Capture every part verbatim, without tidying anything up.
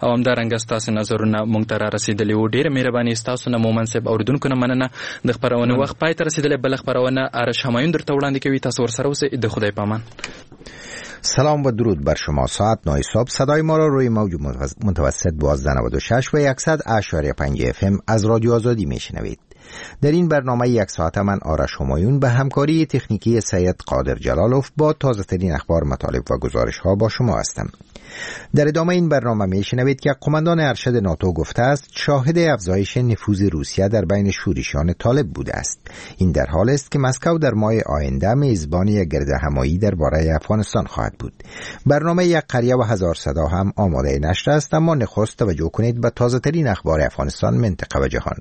او هم دا رنګ تاسو نظرونه مونږ ته را رسیدلی و. ډیره مهرباني تاسو نه مومن صاحب اوریدونکو نه مننه. د خبرونه وخت پای ته رسیدلی. بل خبرونه ارش همایون درته وړاندې کوي. تاسو ورسره اوسئ. د خدای پامان. سلام و درود بر شما. ساعت نه صبح صدای ما را روی موج متوسط دوازده نود و شش و صد اشاری پنج اف ام از رادیو آزادی میشنوید. در این برنامه یک ساعت من آرش همایون به همکاری تکنیکی سید قادر جلالوف با تازه ترین اخبار، مطالب و گزارش ها با شما هستم. در ادامه این برنامه میشنوید که قماندان ارشد ناتو گفته است شاهد افزایش نفوذ روسیه در بین شورشیان طالب بوده است. این در حال است که مسکو در ماه آینده میزبان یک گردهمایی درباره افغانستان خواهد بود. برنامه یک قریه و هزار صدا هم آماده نشر است، اما نخست توجه کنید به تازه ترین اخبار افغانستان، منطقه و جهان.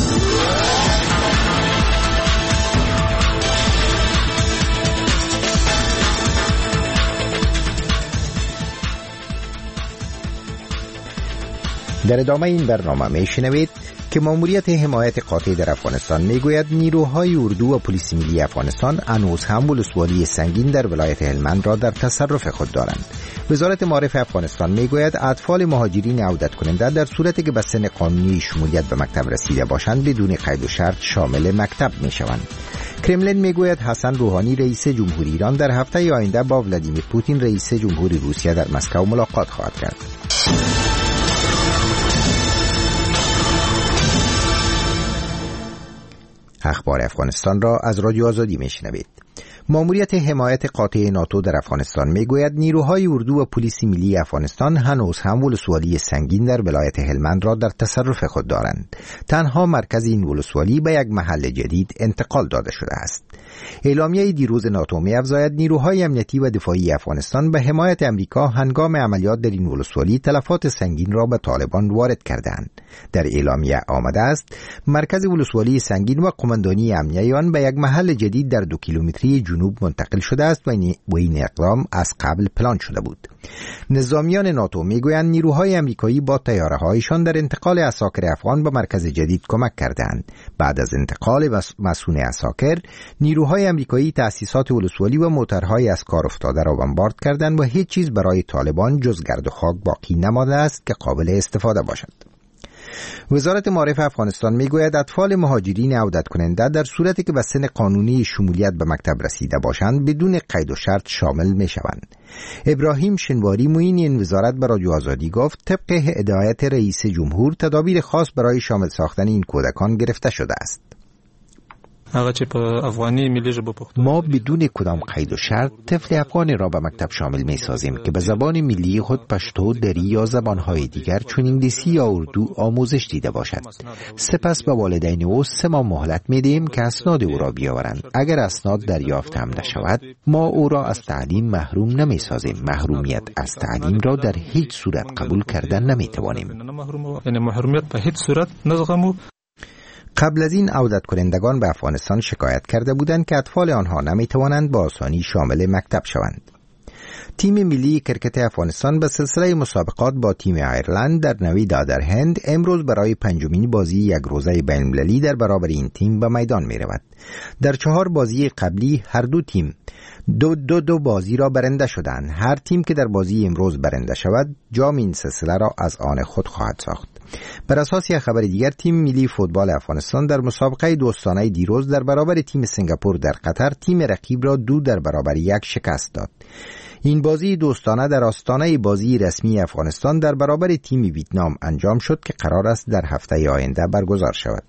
در ادامه این برنامه میشنوید که ماموریت حمایت قاطع در افغانستان میگوید نیروهای اردو و پلیس ملی افغانستان هنوز هم ولسوالی سنگین در ولایت هلمند را در تصرف خود دارند. وزارت معارف افغانستان میگوید اطفال مهاجرین عودت کننده در صورتی که به سن قانونی شمولیت به مکتب رسیده باشند بدون قید و شرط شامل مکتب میشوند. کرملین میگوید حسن روحانی رئیس جمهوری ایران در هفته آینده با ولادیمیر پوتین رئیس جمهوری روسیه در مسکو ملاقات خواهد کرد. اخبار افغانستان را از رادیو آزادی میشنوید. ماموریت حمایت قاطع ناتو در افغانستان میگوید نیروهای اردو و پلیس ملی افغانستان هنوز هم ولسوالی سنگین در ولایت هلمند را در تصرف خود دارند. تنها مرکز این ولسوالی به یک محل جدید انتقال داده شده است. اعلامیه دیروز ناتو می‌افزاید نیروهای امنیتی و دفاعی افغانستان به حمایت امریکا هنگام عملیات در این ولسوالی تلفات سنگین را به طالبان وارد کردند. در اعلامیه آمده است مرکز ولسوالی سنگین و قماندانی امنیتی آن به یک محل جدید در دو کیلومتری جنوب منتقل شده است و این اقدام از قبل پلان شده بود. نظامیان ناتو میگویند نیروهای امریکایی با طیاره‌هایشان در انتقال عساکر افغان به مرکز جدید کمک کردند. بعد از انتقال مسئول عساکر، نیروهای امریکایی تأسیسات ولسوالی و موترهای از کار افتاده را بمبارد کردند و هیچ چیز برای طالبان جز گرد و خاک باقی نمانده است که قابل استفاده باشد. وزارت معارف افغانستان میگوید اطفال مهاجرین عودت کننده در صورتی که به سن قانونی شمولیت به مکتب رسیده باشند بدون قید و شرط شامل می شوند. ابراهیم شنواری معین این وزارت به رادیو آزادی گفت طبق هدایت رئیس جمهور تدابیر خاص برای شامل ساختن این کودکان گرفته شده است. ما بدون کدام قید و شرط طفل افغانی را به مکتب شامل می سازیم که به زبان ملی خود پشتو، دری یا زبانهای دیگر چون انگلیسی یا اردو آموزش دیده باشد. سپس به والدین او سه ماه مهلت می دهیم که اسناد او را بیاورند. اگر اسناد دریافت هم نشود ما او را از تعلیم محروم نمی سازیم. محرومیت از تعلیم را در هیچ صورت قبول کردن نمی توانیم. قبل از این عودت کنندگان به افغانستان شکایت کرده بودند که اطفال آنها نمی توانند با آسانی شامل مکتب شوند. تیم ملی کرکت افغانستان به سلسله مسابقات با تیم ایرلند در نوی دادر هند امروز برای پنجمین بازی یک روزه بین‌المللی در برابر این تیم به میدان می رود. در چهار بازی قبلی هر دو تیم دو دو دو بازی را برنده شدند. هر تیم که در بازی امروز برنده شود جام این سلسله را از آن خود خواهد ساخت. بر اساس یک خبر دیگر تیم ملی فوتبال افغانستان در مسابقه دوستانه دیروز در برابر تیم سنگاپور در قطر تیم رقیب را دو در برابر یک شکست داد. این بازی دوستانه در آستانه بازی رسمی افغانستان در برابر تیم ویتنام انجام شد که قرار است در هفته آینده برگزار شود.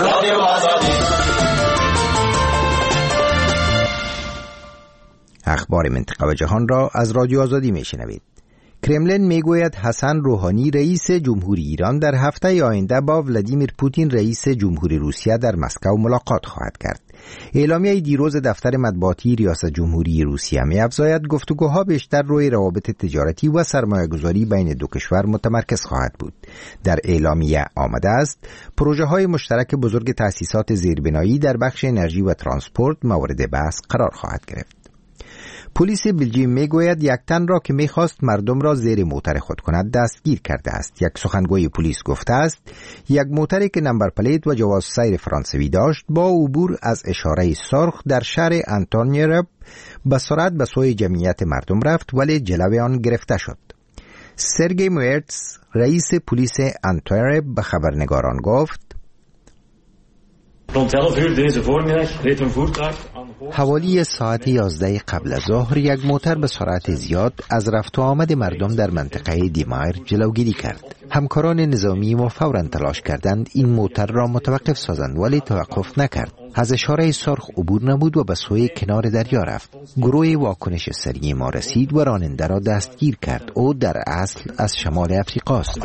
اخبار منطقه و جهان را از رادیو آزادی میشنوید. کرملین میگوید حسن روحانی رئیس جمهوری ایران در هفته آینده با ولادیمیر پوتین رئیس جمهوری روسیه در مسکو ملاقات خواهد کرد. اعلامیه دیروز دفتر مطبوعاتی ریاست جمهوری روسیه می‌افزاید گفتگوها بیشتر روی روابط تجارتی و سرمایه‌گذاری بین دو کشور متمرکز خواهد بود. در اعلامیه آمده است پروژه‌های مشترک بزرگ تأسیسات زیربنایی در بخش انرژی و ترانسپورت مورد بحث قرار خواهد گرفت. پلیس بلژیم میگوید یک تن را که میخواست مردم را زیر موتر خود کند دستگیر کرده است. یک سخنگوی پلیس گفته است یک موتری که نمبر پلیت و جواز سیر فرانسوی داشت با عبور از اشاره سرخ در شهر آنتونیرب به سرعت به سوی جمعیت مردم رفت ولی جلوی آن گرفته شد. سرگئی مویرتس رئیس پلیس انتورپ به خبرنگاران گفت حوالی ساعت یازده قبل از ظهر یک موتر به سرعت زیاد از رفت و آمد مردم در منطقه دیمایر جلوگیری کرد. همکاران نظامی ما فوراً تلاش کردند این موتر را متوقف سازند، ولی توقف نکرد. از اشاره سرخ عبور نمود و به سوی کنار دریا رفت. گروه واکنش سریع ما رسید و راننده را دستگیر کرد. او در اصل از شمال افریقا است.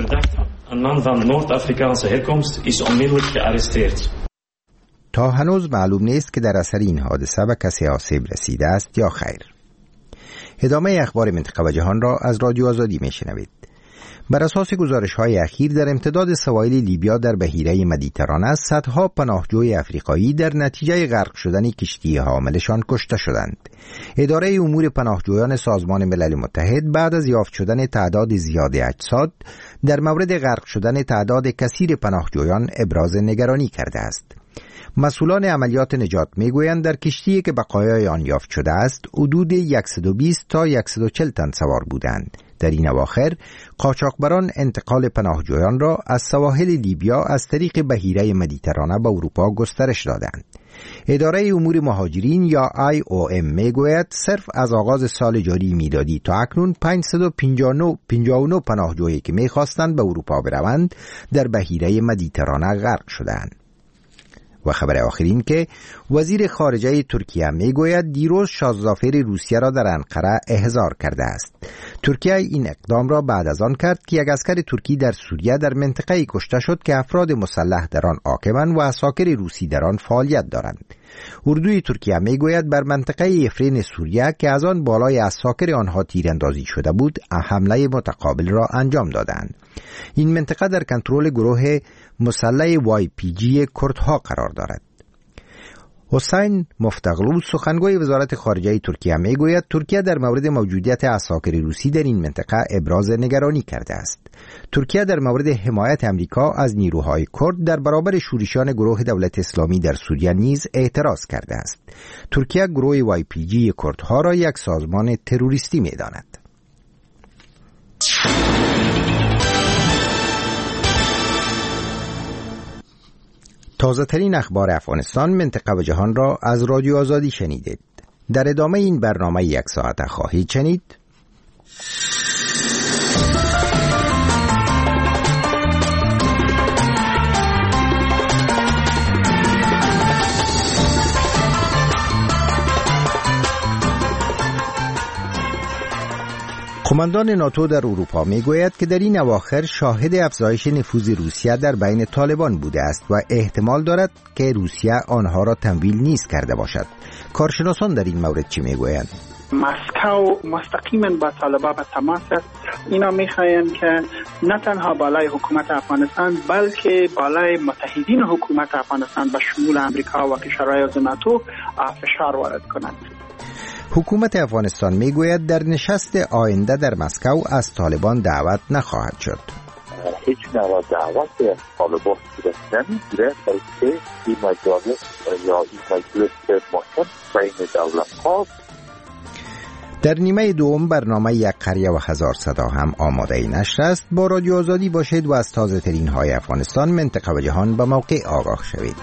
تا هنوز معلوم نیست که در اثر این حادثه به کسی آسیب رسیده است یا خیر. ادامه اخبار منطقه و جهان را از رادیو آزادی میشنوید. بر اساس گزارش‌های اخیر در امتداد سواحل لیبیا در بحیره مدیترانه صدها پناهجوی افریقایی در نتیجه غرق شدن کشتی حاملشان کشته شدند. اداره امور پناهجویان سازمان ملل متحد بعد از یافت شدن تعداد زیاد اجساد در مورد غرق شدن تعداد کثیر پناهجویان ابراز نگرانی کرده است. مسئولان عملیات نجات میگویند در کشتی که بقایای آن یافت شده است حدود صد و بیست تا صد و چهل تن سوار بودند. در این اواخر قاچاقبران انتقال پناهجویان را از سواحل لیبیا از طریق بحیره مدیترانه به اروپا گسترش دادند. اداره امور مهاجرین یا آی او ام میگوید صرف از آغاز سال جاری میلادی تا اکنون پانصد و پنجاه و نه پناهجویی که میخواستند به اروپا بروند در بحیره مدیترانه غرق شدند. و خبر آخرین که وزیر خارجه ترکیه میگوید دیروز شاهزاده روسیه را در انقره احضار کرده است. ترکیه این اقدام را بعد از آن کرد که یک عسکر ترکی در سوریه در منطقه‌ای کشته شد که افراد مسلح در آن حاکمند و عساکر روسی در آن فعالیت دارند. اردوی ترکیه میگوید بر منطقه افرین سوریه که از آن بالای عساکر آنها تیراندازی شده بود حمله متقابل را انجام دادند. این منطقه در کنترل گروه مسلح وای پی جی کردها قرار دارد. حسین مفتغلو سخنگوی وزارت خارجه ترکیه میگوید ترکیه در مورد موجودیت عساکر روسی در این منطقه ابراز نگرانی کرده است. ترکیه در مورد حمایت امریکا از نیروهای کرد در برابر شورشیان گروه دولت اسلامی در سوریه نیز اعتراض کرده است. ترکیه گروه وای پی جی کردها را یک سازمان تروریستی می‌داند. تازه ترین اخبار افغانستان، منطقه و جهان را از رادیو آزادی شنیدید. در ادامه این برنامه یک ساعت خواهید شنید قماندان ناتو در اروپا میگوید که در این اواخر شاهد افزایش نفوذ روسیه در بین طالبان بوده است و احتمال دارد که روسیه آنها را تمویل نیز کرده باشد. کارشناسان در این مورد چی میگویند؟ مسکو مستقیما با طالبان به تماس است. اینا میخواهند که نه تنها بالای حکومت افغانستان بلکه بالای متحدین حکومت افغانستان به شمول امریکا و کشورهای عضو ناتو فشار وارد کنند. حکومت افغانستان میگوید در نشست آینده در مسکو از طالبان دعوت نخواهد شد. هیچ نوع دعوت از طالبان صورت نمیگیره، بلکه این مجالس یا این مجلس محکم بین دولت‌ها. در نیمه دوم برنامه یک قریه و هزار صدا هم آماده نشر است. با رادیو آزادی باشید و از تازه ترین های افغانستان، منطقه و جهان به موقع آگاه شوید.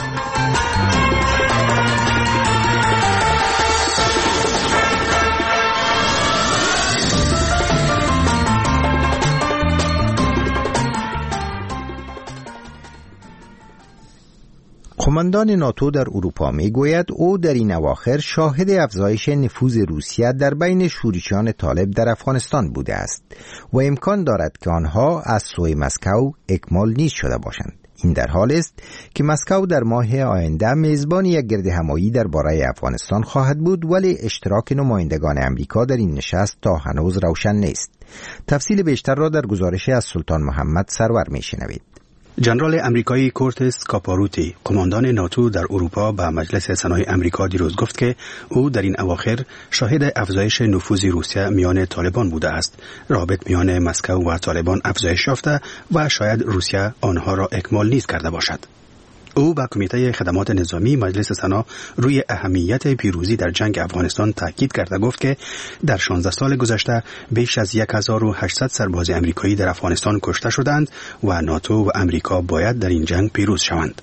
قماندان ناتو در اروپا میگوید او در این اواخر شاهد افزایش نفوذ روسیه در بین شورشیان طالب در افغانستان بوده است و امکان دارد که آنها از سوی مسکو اکمال نیز شده باشند. این در حال است که مسکو در ماه آینده میزبان یک گردهمایی درباره افغانستان خواهد بود، ولی اشتراک نمایندگان امریکا در این نشست تا هنوز روشن نیست. تفصیل بیشتر را در گزارش از سلطان محمد سرور میشنوید. ژنرال امریکایی کورتس کاپاروتی، قماندان ناتو در اروپا، به مجلس سنای امریکا دیروز گفت که او در این اواخر شاهد افزایش نفوذ روسیه میان طالبان بوده است. رابط میان مسکو و طالبان افزایش یافته و شاید روسیه آنها را اکمال نیز کرده باشد. او به کمیته خدمات نظامی مجلس سنا روی اهمیت پیروزی در جنگ افغانستان تاکید کرد و گفت که در شانزده سال گذشته بیش از هزار و هشتصد سرباز امریکایی در افغانستان کشته شدند و ناتو و امریکا باید در این جنگ پیروز شوند.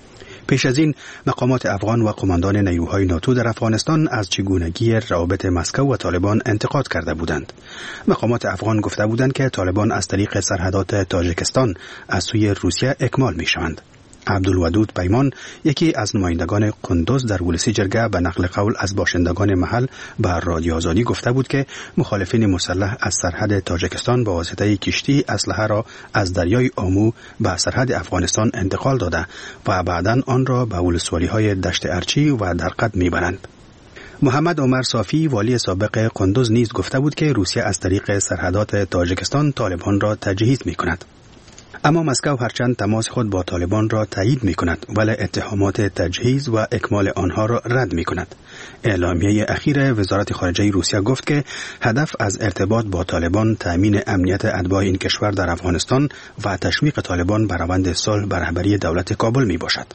پیش از این مقامات افغان و قماندان نیروهای ناتو در افغانستان از چگونگی روابط مسکو و طالبان انتقاد کرده بودند. مقامات افغان گفته بودند که طالبان از طریق سرحدات تاجیکستان از سوی روسیه اکمال می شوند. عبدالودود پیمان، یکی از نمایندگان قندوز در ولسی جرگه، به نقل قول از باشندگان محل به رادیو آزادی گفته بود که مخالفین مسلح از سرحد تاجیکستان با واسطه کشتی اسلحه را از دریای آمو به سرحد افغانستان انتقال داده و بعداً آن را به ولسوالی‌های دشت ارچی و درقد میبرند. محمد عمر صافی، والی سابق قندوز، نیز گفته بود که روسیه از طریق سرحدات تاجیکستان طالبان را تجهیز میکند. اما مسکو هرچند تماس خود با طالبان را تایید می کند ولی اتهامات تجهیز و اکمال آنها را رد می کند. اعلامیه اخیر وزارت خارجه روسیه گفت که هدف از ارتباط با طالبان تامین امنیت اتباع این کشور در افغانستان و تشویق طالبان بر روند صلح به رهبری دولت کابل می باشد.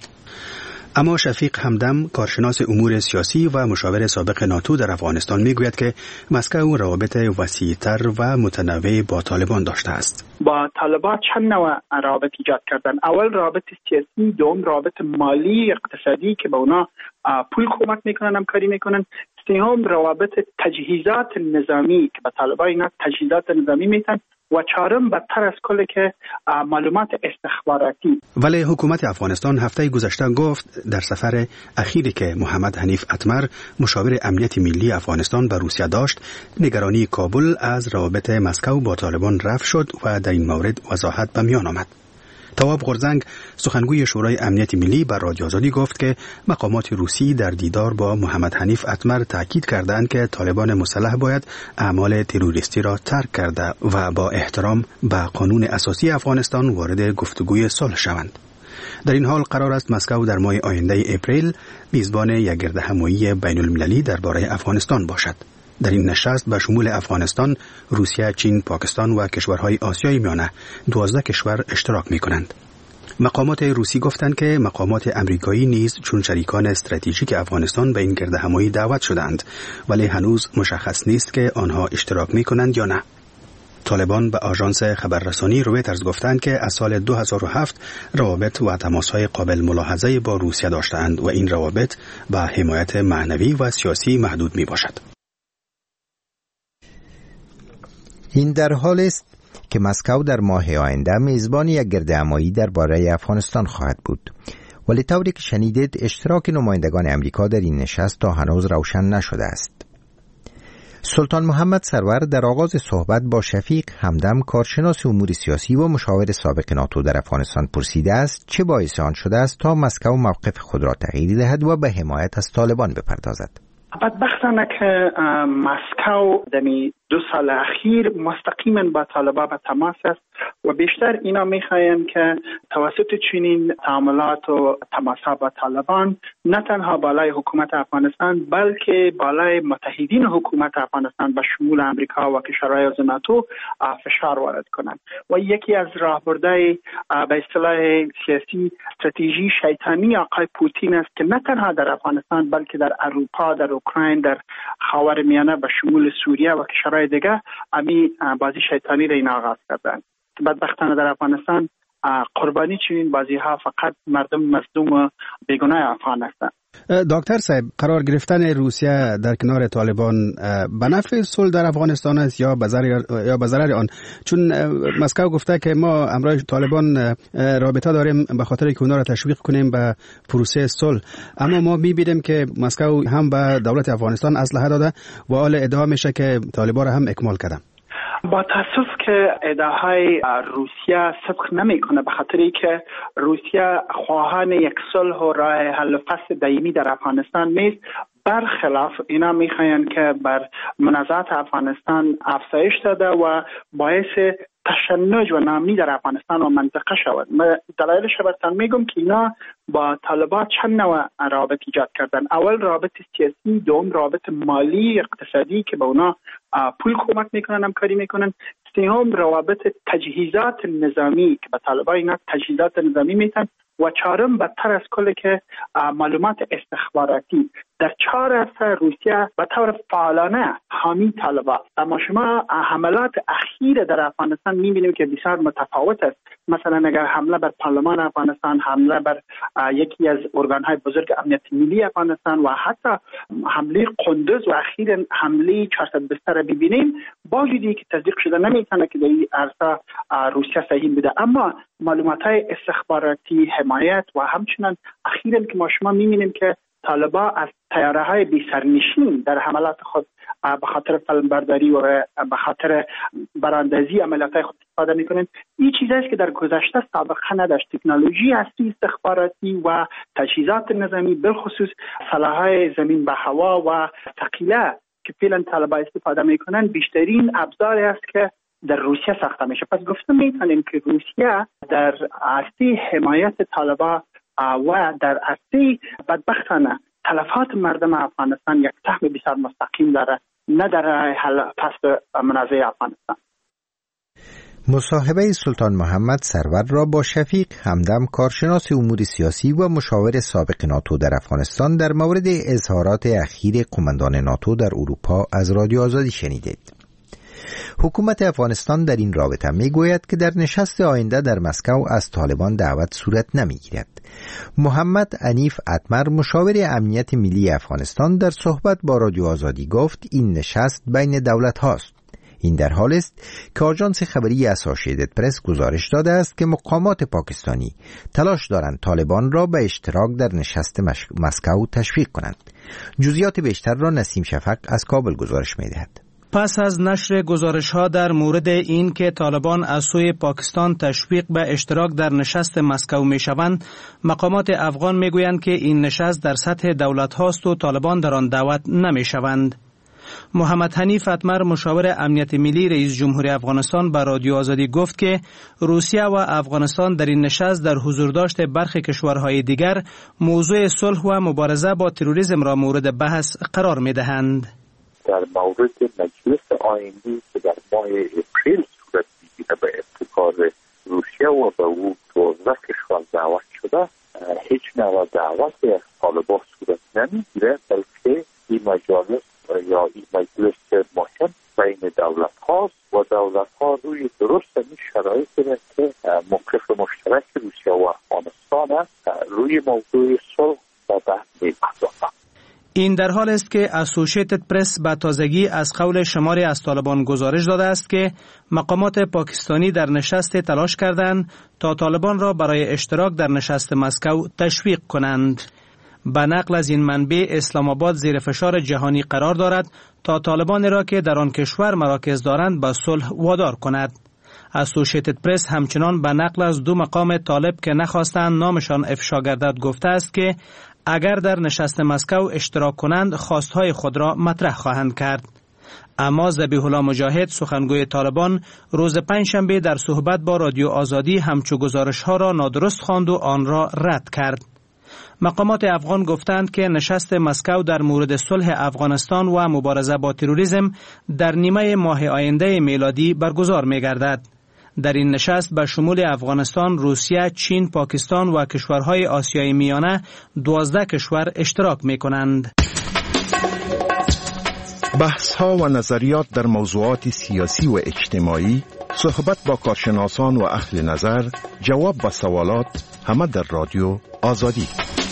اما شفیق همدم، کارشناس امور سیاسی و مشاور سابق ناتو در افغانستان، میگوید که مسکو روابط وسیع‌تر و متنوع با طالبان داشته است. با طالبان چند نوع روابط ایجاد کردن. اول روابط سیاسی، دوم روابط مالی اقتصادی که با اونا پول کمک میکنن، همکاری میکنن. سوم روابط تجهیزات نظامی که با طالبان اینا تجهیزات نظامی میتن. و چهارم بدتر از کل که معلومات استخباراتی. ولی حکومت افغانستان هفته گذشته گفت در سفر اخیری که محمد حنیف اتمر، مشاور امنیت ملی افغانستان، به روسیه داشت، نگرانی کابل از روابط مسکو با طالبان رفع شد و در این مورد وضاحت به میان آمد. تواب غرزنگ، سخنگوی شورای امنیت ملی، بر رادیو آزادی گفت که مقامات روسی در دیدار با محمد حنیف اتمر تاکید کردند که طالبان مسلح باید اعمال تروریستی را ترک کرده و با احترام به قانون اساسی افغانستان وارد گفتگوی صلح شوند. در این حال قرار است مسکو در ماه آینده اپریل میزبان یک گردهمایی بین المللی درباره افغانستان باشد. در این نشست به شمول افغانستان، روسیه، چین، پاکستان و کشورهای آسیای میانه دوازده کشور اشتراک می کنند. مقامات روسی گفتند که مقامات امریکایی نیز چون شریکان استراتژیک افغانستان به این گردهمایی دعوت شدند، ولی هنوز مشخص نیست که آنها اشتراک می کنند یا نه. طالبان به آژانس خبررسانی رویترز گفتند که از سال دو هزار و هفت روابط و تماس‌های قابل ملاحظه با روسیه داشتند و این روابط به حمایت معنوی و سیاسی محدود می باشد. این در حال است که مسکو در ماه آینده میزبان یک گردهمایی درباره افغانستان خواهد بود. ولی طوری که شنیدید اشتراک نمایندگان امریکا در این نشست تا هنوز روشن نشده است. سلطان محمد سرور در آغاز صحبت با شفیق همدم، کارشناس امور سیاسی و مشاور سابق ناتو در افغانستان، پرسیده است چه باعث آن شده است تا مسکو موقف خود را تغییر دهد و به حمایت از طالبان بپردازد. بدبختانه که مسکو دمی دو سال اخیر مستقیما با طالبان به تماس است و بیشتر اینا میخواین که توسط چنین تعاملات و تماس‌ها با طالبان نه تنها بالای حکومت افغانستان بلکه بالای متحدین حکومت افغانستان به شمول امریکا و کشورهای عضو ناتو فشار وارد کنند و یکی از راهبردهای به اصطلاح سیاسی استراتژی شیطانی آقای پوتین است که نه تنها در افغانستان بلکه در اروپا، در اوکراین، در خاورمیانه به شمول سوریه و کشورهای دیگه امی بازی شیطانی را این آغاز کردند. بدبختانه در افغانستان قربانی چنین بازی ها فقط مردم مظلوم و بیگناه افغان هستند. دکتر صاحب، قرار گرفتن روسیه در کنار طالبان به نفع صلح در افغانستان است یا به ضرر یا به ضرر آن؟ چون مسکو گفته که ما همراه طالبان رابطه داریم به خاطر که اونها را تشویق کنیم به پروسه صلح، اما ما می‌بینیم که مسکو هم به دولت افغانستان اسلحه داده و حال ادعا میشه که طالبان را هم اکمال کرده. با تاسف که ادعاهای روسیه صدق نمیکنه، به خاطری که روسیه خواهان یک صلح و راه حل فصل دائمی در افغانستان نیست. برخلاف اینا میخواین که بر منازعات افغانستان افزایش داده و باعث تشنج و ناامنی در افغانستان و منطقه شود. من دلایلش براتون میگم که اینا با طالبان چند نوع روابط ایجاد کردن. اول روابط سیاسی، دوم روابط مالی اقتصادی که به اونا پول کمک میکنن، همکاری میکنن. سوم روابط تجهیزات نظامی که به طالبان اینا تجهیزات نظامی میتن و چهارم بدتر از کل که معلومات استخباراتی. در چهار عرصه روسیه به طور فعالانه حامی طالبان. اما شما حملات اخیر در افغانستان می‌بینیم که بسیار متفاوت است. مثلا اگر حمله بر پارلمان افغانستان، حمله بر یکی از ارگان‌های بزرگ امنیت ملی افغانستان و حتی حمله قندوز و اخیراً حمله چهارصد بستر ببینیم، با وجودی که تصدیق شده نمی‌تونه که در این عرصه روسیه صحیح بوده، اما معلومات‌های استخباراتی، حمایت و همچنین اخیراً که ما شما می‌بینیم که طالبان از طیاره‌های بی سرنشین در حملات خود به خاطر فیلمبرداری و به خاطر براندازی عملیات‌های خود استفاده می‌کنند. این چیزی است که در گذشته سابقه نداشت. تکنولوژی هستی استخباراتی و تجهیزات نظامی، بالخصوص سلاح‌های زمین به هوا و ثقیله که فعلا طالبان استفاده می‌کنند، بیشترین ابزاری است که در روسیه ساخته میشه. پس گفته می‌تونیم که روسیه در عرصه حمایت طالبان و در عرصه بدبختانه تلفات مردم افغانستان یک سهم بسیار مستقیم داره، نه در حل پس منازعه افغانستان. مصاحبه سلطان محمد سرور را با شفیق همدم، کارشناس امور سیاسی و مشاور سابق ناتو در افغانستان، در مورد اظهارات اخیر قماندان ناتو در اروپا از رادیو آزادی شنیدید. حکومت افغانستان در این رابطه می گوید که در نشست آینده در مسکو از طالبان دعوت صورت نمی گیرد. محمد عنیف اتمر، مشاور امنیت ملی افغانستان، در صحبت با رادیو آزادی گفت این نشست بین دولت هاست. این در حال است که آژانس خبری اسوسییتد پرس گزارش داده است که مقامات پاکستانی تلاش دارند طالبان را به اشتراک در نشست مسکو تشویق کنند. جزئیات بیشتر را نسیم شفق از کابل گزارش می دهد. پس از نشر گزارش‌ها در مورد این که طالبان از سوی پاکستان تشویق به اشتراک در نشست مسکو می‌شوند، مقامات افغان می‌گویند که این نشست در سطح دولت هاست و طالبان در آن دعوت نمی‌شوند. محمد حنیف اتمر، مشاور امنیت ملی رئیس جمهوری افغانستان، به رادیو آزادی گفت که روسیه و افغانستان در این نشست در حضور داشت برخی کشورهای دیگر موضوع صلح و مبارزه با تروریسم را مورد بحث قرار می‌دهند. در مورد مجلس آیندی که در ماه اپریل صورت می‌گیره به ابتکار روسیه و به او دوازده کشور دعوت شده، هیچ نوع دعوت از طالبان صورت نمی‌گیره، بلکه این مجالس یا این مجلس مهم بین دولت هاست و دولت ها روی درست این شرایطی که موقف مشترک روسیه و افغانستان است روی موضوع صلح و بحث می‌پردازند. این در حال است که اسوسییتد پرس به تازگی از قول شماری از طالبان گزارش داده است که مقامات پاکستانی در نشست تلاش کردند تا طالبان را برای اشتراک در نشست مسکو تشویق کنند. به نقل از این منبع، اسلام آباد زیر فشار جهانی قرار دارد تا طالبان را که در آن کشور مراکز دارند به صلح وادار کند. اسوسییتد پرس همچنان به نقل از دو مقام طالب که نخواستند نامشان افشا گردد گفته است که اگر در نشست مسکو اشتراک کنند خواستهای خود را مطرح خواهند کرد. اما ذبیح الله مجاهد، سخنگوی طالبان، روز پنجشنبه در صحبت با رادیو آزادی همچو گزارش‌ها را نادرست خواند و آن را رد کرد. مقامات افغان گفتند که نشست مسکو در مورد صلح افغانستان و مبارزه با تروریسم در نیمه ماه آینده میلادی برگزار می‌گردد. در این نشست به شمول افغانستان، روسیه، چین، پاکستان و کشورهای آسیای میانه دوازده کشور اشتراک می‌کنند. بحث‌ها و نظریات در موضوعات سیاسی و اجتماعی، صحبت با کارشناسان و اهل نظر، جواب به سوالات، همه در رادیو آزادی.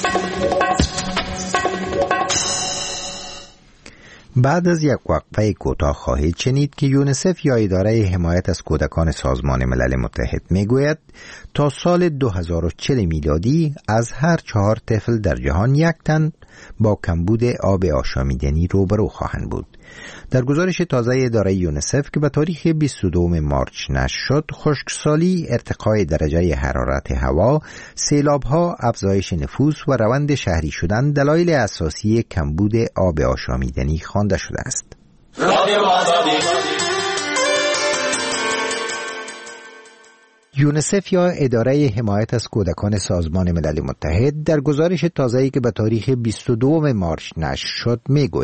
بعد از یک وقفه کوتاه خواهید شنید که یونیسف یا اداره حمایت از کودکان سازمان ملل متحد میگوید تا سال دو هزار و چهل میلادی از هر چهار طفل در جهان یک تن با کمبود آب آشامیدنی روبرو خواهند بود. در گزارش تازه اداره یونیسف که به تاریخ بیست و دوم مارچ نشر شد، خشکسالی، ارتقای درجه حرارت هوا، سیلاب‌ها، افزایش نفوس و روند شهری شدن دلایل اساسی کمبود آب آشامیدنی خوانده شده است. یونیسف یا اداره حمایت از کودکان سازمان ملل متحد در گزارش تازه‌ای که به تاریخ بیست و دوم مارچ نشر شد میگوید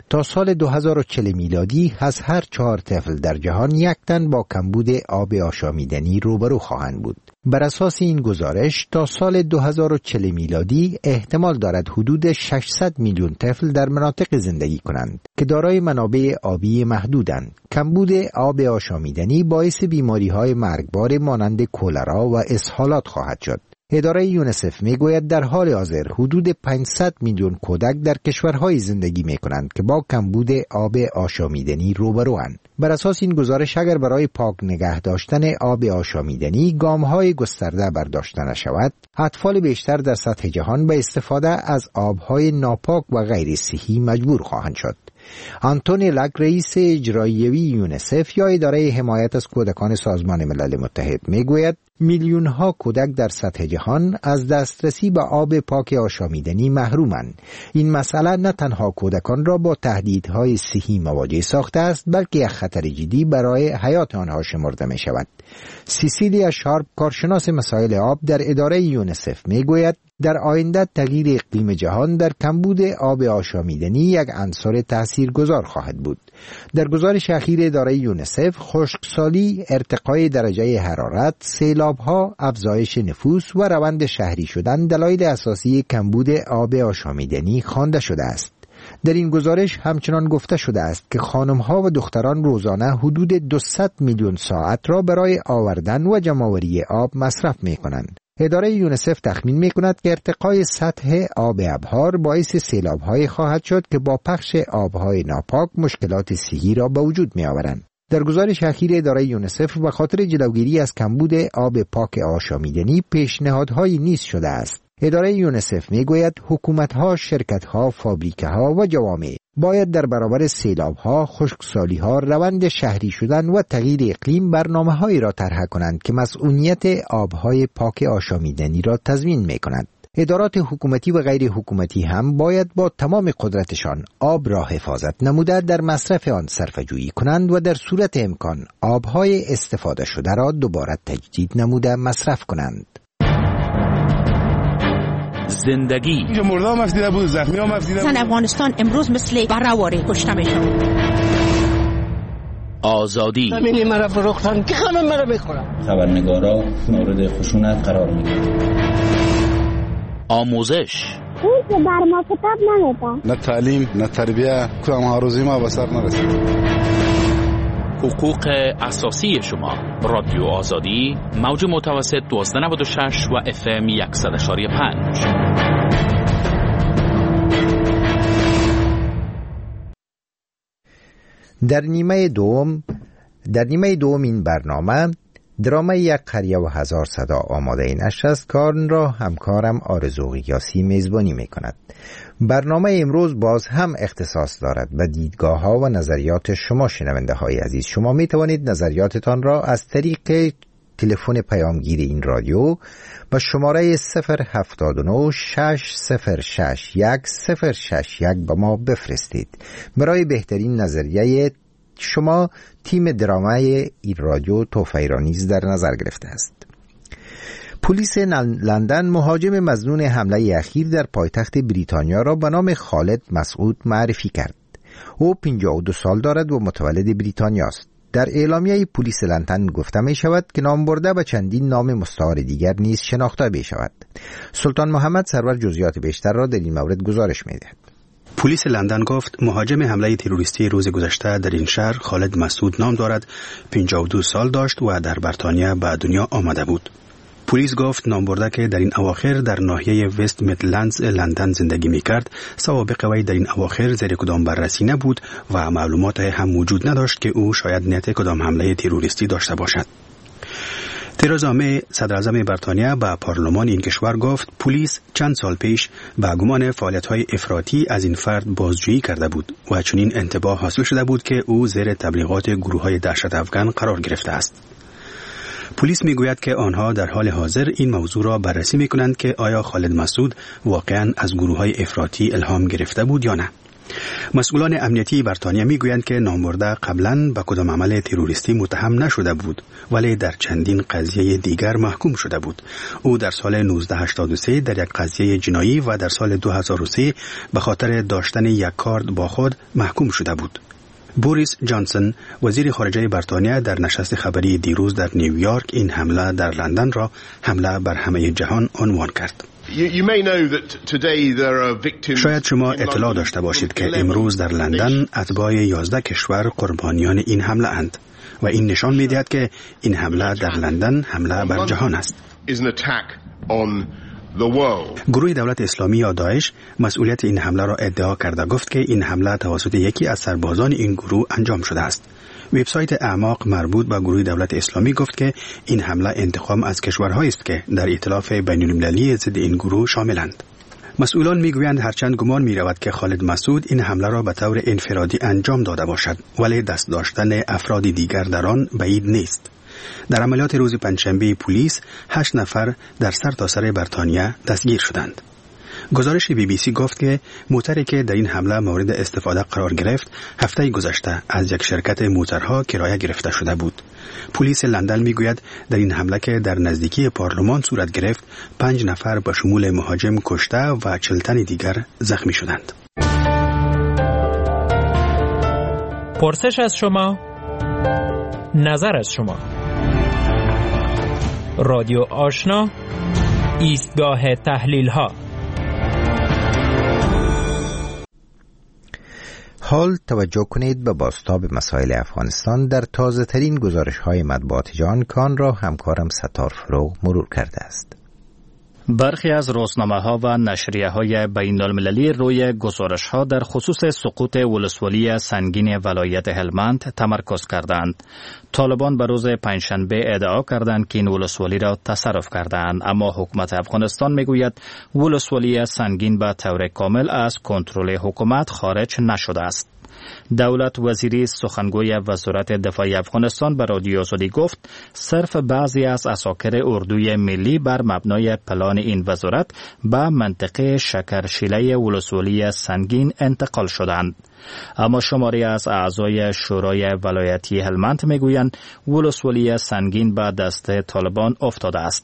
تا سال دو هزار و چهل میلادی از هر چهار طفل در جهان یک تن با کمبود آب آشامیدنی روبرو خواهند بود. بر اساس این گزارش تا سال دو هزار و چهل میلادی احتمال دارد حدود ششصد میلیون طفل در مناطق زندگی کنند که دارای منابع آبی محدودند. کمبود آب آشامیدنی باعث بیماری‌های مرگبار مانند کلرا و اسهالات خواهد شد. اداره یونیسف میگوید در حال حاضر حدود پانصد میلیون کودک در کشورهای زندگی میکنند که با کمبود آب آشامیدنی روبروند. بر اساس این گزارش اگر برای پاک نگه داشتن آب آشامیدنی گام‌های گسترده برداشته نشود، اطفال بیشتر در سطح جهان به استفاده از آب‌های ناپاک و غیر صحی مجبور خواهند شد. آنتونی لک رئیس اجرایی یونیسف یا اداره حمایت از کودکان سازمان ملل متحد میگوید میلیون ها کودک در سطح جهان از دسترسی به آب پاک آشامیدنی محرومند. این مسئله نه تنها کودکان را با تهدیدهای صحی مواجه ساخته است بلکه یک خطر جدی برای حیات آنها شمرده می شود. سیسیلیا شارپ کارشناس مسائل آب در اداره یونیسف میگوید در آینده تغییر اقلیم جهان در کمبود آب آشامیدنی یک عنصر تاثیرگذار خواهد بود. در گزارش اخیر اداره یونیسف، خشکسالی، ارتقای درجه حرارت، سیلاب‌ها، افزایش نفوس و روند شهری شدن دلایل اساسی کمبود آب آشامیدنی خوانده شده است. در این گزارش همچنان گفته شده است که خانم‌ها و دختران روزانه حدود دویست میلیون ساعت را برای آوردن و جمع‌آوری آب مصرف می‌کنند. اداره یونیسف تخمین می‌کند که ارتقای سطح آب ابحار باعث سیلاب‌های خواهد شد که با پخش آب‌های ناپاک مشکلات صحی را به وجود می‌آورند. در گزارش اخیر اداره یونیسف به خاطر جلوگیری از کمبود آب پاک آشامیدنی پیشنهادهایی نیز شده است. اداره یونیسف میگوید حکومت‌ها، شرکت‌ها، فابریکه‌ها و جوامع باید در برابر سیلاب‌ها، خشکسالی‌ها، روند شهری شدن و تغییر اقلیم برنامه‌هایی را طرح کنند که مسئولیت آب‌های پاک آشامیدنی را تضمین می‌کند. ادارات حکومتی و غیر حکومتی هم باید با تمام قدرتشان آب را حفاظت نموده در مصرف آن صرفه‌جویی کنند و در صورت امکان آب‌های استفاده شده را دوباره تجدید نموده مصرف کنند. زندگی اینجا مردا هم افدیده بود، زخمی هم افدیده بود. زن افغانستان امروز مثل برآواره کشته میشن. آزادی همینی مرا فروختن که همه مرا میخورن. خبرنگارا مورد خشونت قرار میگیرن. آموزش اون که بر ما کتاب نمیده. نه تعلیم نه تربیه، کدام هاروزی ما به سر نرسید. حقوق اساسی شما. رادیو آزادی، موج متوسط دویست و نود و شش و اف ام صد و یک و پنج. در نیمه دوم در نیمه دوم این برنامه درام یک قریه و هزار صدا آماده نشر است که آن را همکارم آرزو قیاسی میزبانی می کند. برنامه امروز باز هم اختصاص دارد به دیدگاه ها و نظریات شما شنونده های عزیز. شما می توانید نظریاتتان را از طریق تلفن پیامگیر این رادیو با شماره صفر هفتاد و نه شش صفر شش یک صفر شش یک به ما بفرستید. برای بهترین نظریه شما تیم درامای این رادیو تحفه را نیز در نظر گرفته است. پلیس لندن مهاجم مظنون حمله اخیر در پایتخت بریتانیا را به نام خالد مسعود معرفی کرد. او پنجاه و دو سال دارد و متولد بریتانیا است. در اعلامیه پلیس لندن گفته می شود که نام برده به چندین نام مستعار دیگر نیز شناخته می شود. سلطان محمد سرور جزئیات بیشتر را در این مورد گزارش می دهد. پلیس لندن گفت مهاجم حمله تروریستی روز گذشته در این شهر خالد مسعود نام دارد، پنجاه و دو سال داشت و در بریتانیا به دنیا آمده بود. پلیس گفت نامبرده که در این اواخر در ناحیه وست میدلندز لندن زندگی می‌کرد، سوابق وی در این اواخر زیر کدام بررسی نبود و معلومات هم وجود نداشت که او شاید نیت کدام حمله تروریستی داشته باشد. ترزا می صدر اعظم بریتانیا به پارلمان این کشور گفت پلیس چند سال پیش به گمان فعالیت‌های افراطی از این فرد بازجویی کرده بود و چنین انتباه حاصل شده بود که او زیر تبلیغات گروه‌های دهشت افکن قرار گرفته است. پلیس میگوید که آنها در حال حاضر این موضوع را بررسی میکنند که آیا خالد مسعود واقعاً از گروه‌های افراطی الهام گرفته بود یا نه. مسئولان امنیتی بریتانیا میگویند که نامبرده قبلا به کدام عمل تروریستی متهم نشده بود ولی در چندین قضیه دیگر محکوم شده بود. او در سال نوزده هشتاد و سه در یک قضیه جنایی و در سال دو هزار و سه به خاطر داشتن یک کارت با خود محکوم شده بود. بوریس جانسون وزیر خارجه بریتانیا در نشست خبری دیروز در نیویورک این حمله در لندن را حمله بر همه جهان عنوان کرد. شاید شما اطلاع داشته باشید که امروز در لندن اتباع یازده کشور قربانیان این حمله اند و این نشان می‌دهد که این حمله در لندن حمله بر جهان است. گروه دولت اسلامی یا داعش مسئولیت این حمله را ادعا کرده گفت که این حمله توسط یکی از سربازان این گروه انجام شده است. وبسایت اعماق مربوط به گروه دولت اسلامی گفت که این حمله انتقام از کشورهایی است که در ائتلاف بین‌المللی ضد این گروه شاملند. مسئولان میگویند هرچند گمان می‌رود که خالد مسعود این حمله را به طور انفرادی انجام داده باشد ولی دست داشتن افراد دیگر در آن بعید نیست. در عملیات روز پنجشنبه پلیس هشت نفر در سرتاسر بریتانیا دستگیر شدند. گزارش بی بی سی گفت که موتری که در این حمله مورد استفاده قرار گرفت هفته گذشته از یک شرکت موترها کرایه گرفته شده بود. پلیس لندن میگوید در این حمله که در نزدیکی پارلمان صورت گرفت پنج نفر به شمول مهاجم کشته و چهل تن دیگر زخمی شدند. پرسش از شما، نظر از شما. رادیو آشنا، ایستگاه تحلیل ها. حال توجه کنید به بازتاب مسائل افغانستان در تازه ترین گزارش های مطبوعات جهان که آن را همکارم ستار فروغ مرور کرده است. برخی از روزنامه‌ها و نشریه‌های بین‌المللی روی گزارش‌ها در خصوص سقوط ولسوالی سنگین ولایت هلمند تمرکز کردند. طالبان به روز پنجشنبه ادعا کردند که این ولسوالی را تصرف کردند، اما حکومت افغانستان میگوید ولسوالی سنگین به طور کامل از کنترل حکومت خارج نشده است. دولت وزیری سخنگوی وزارت دفاع افغانستان به رادیو آزادی گفت صرف بعضی از عساکر اردوی ملی بر مبنای پلان این وزارت به منطقه شکرشیله ولسوالی سنگین انتقال شدند. اما شماری از اعضای شورای ولایتی هلمند میگویند ولسوالی سنگین به دست طالبان افتاده است.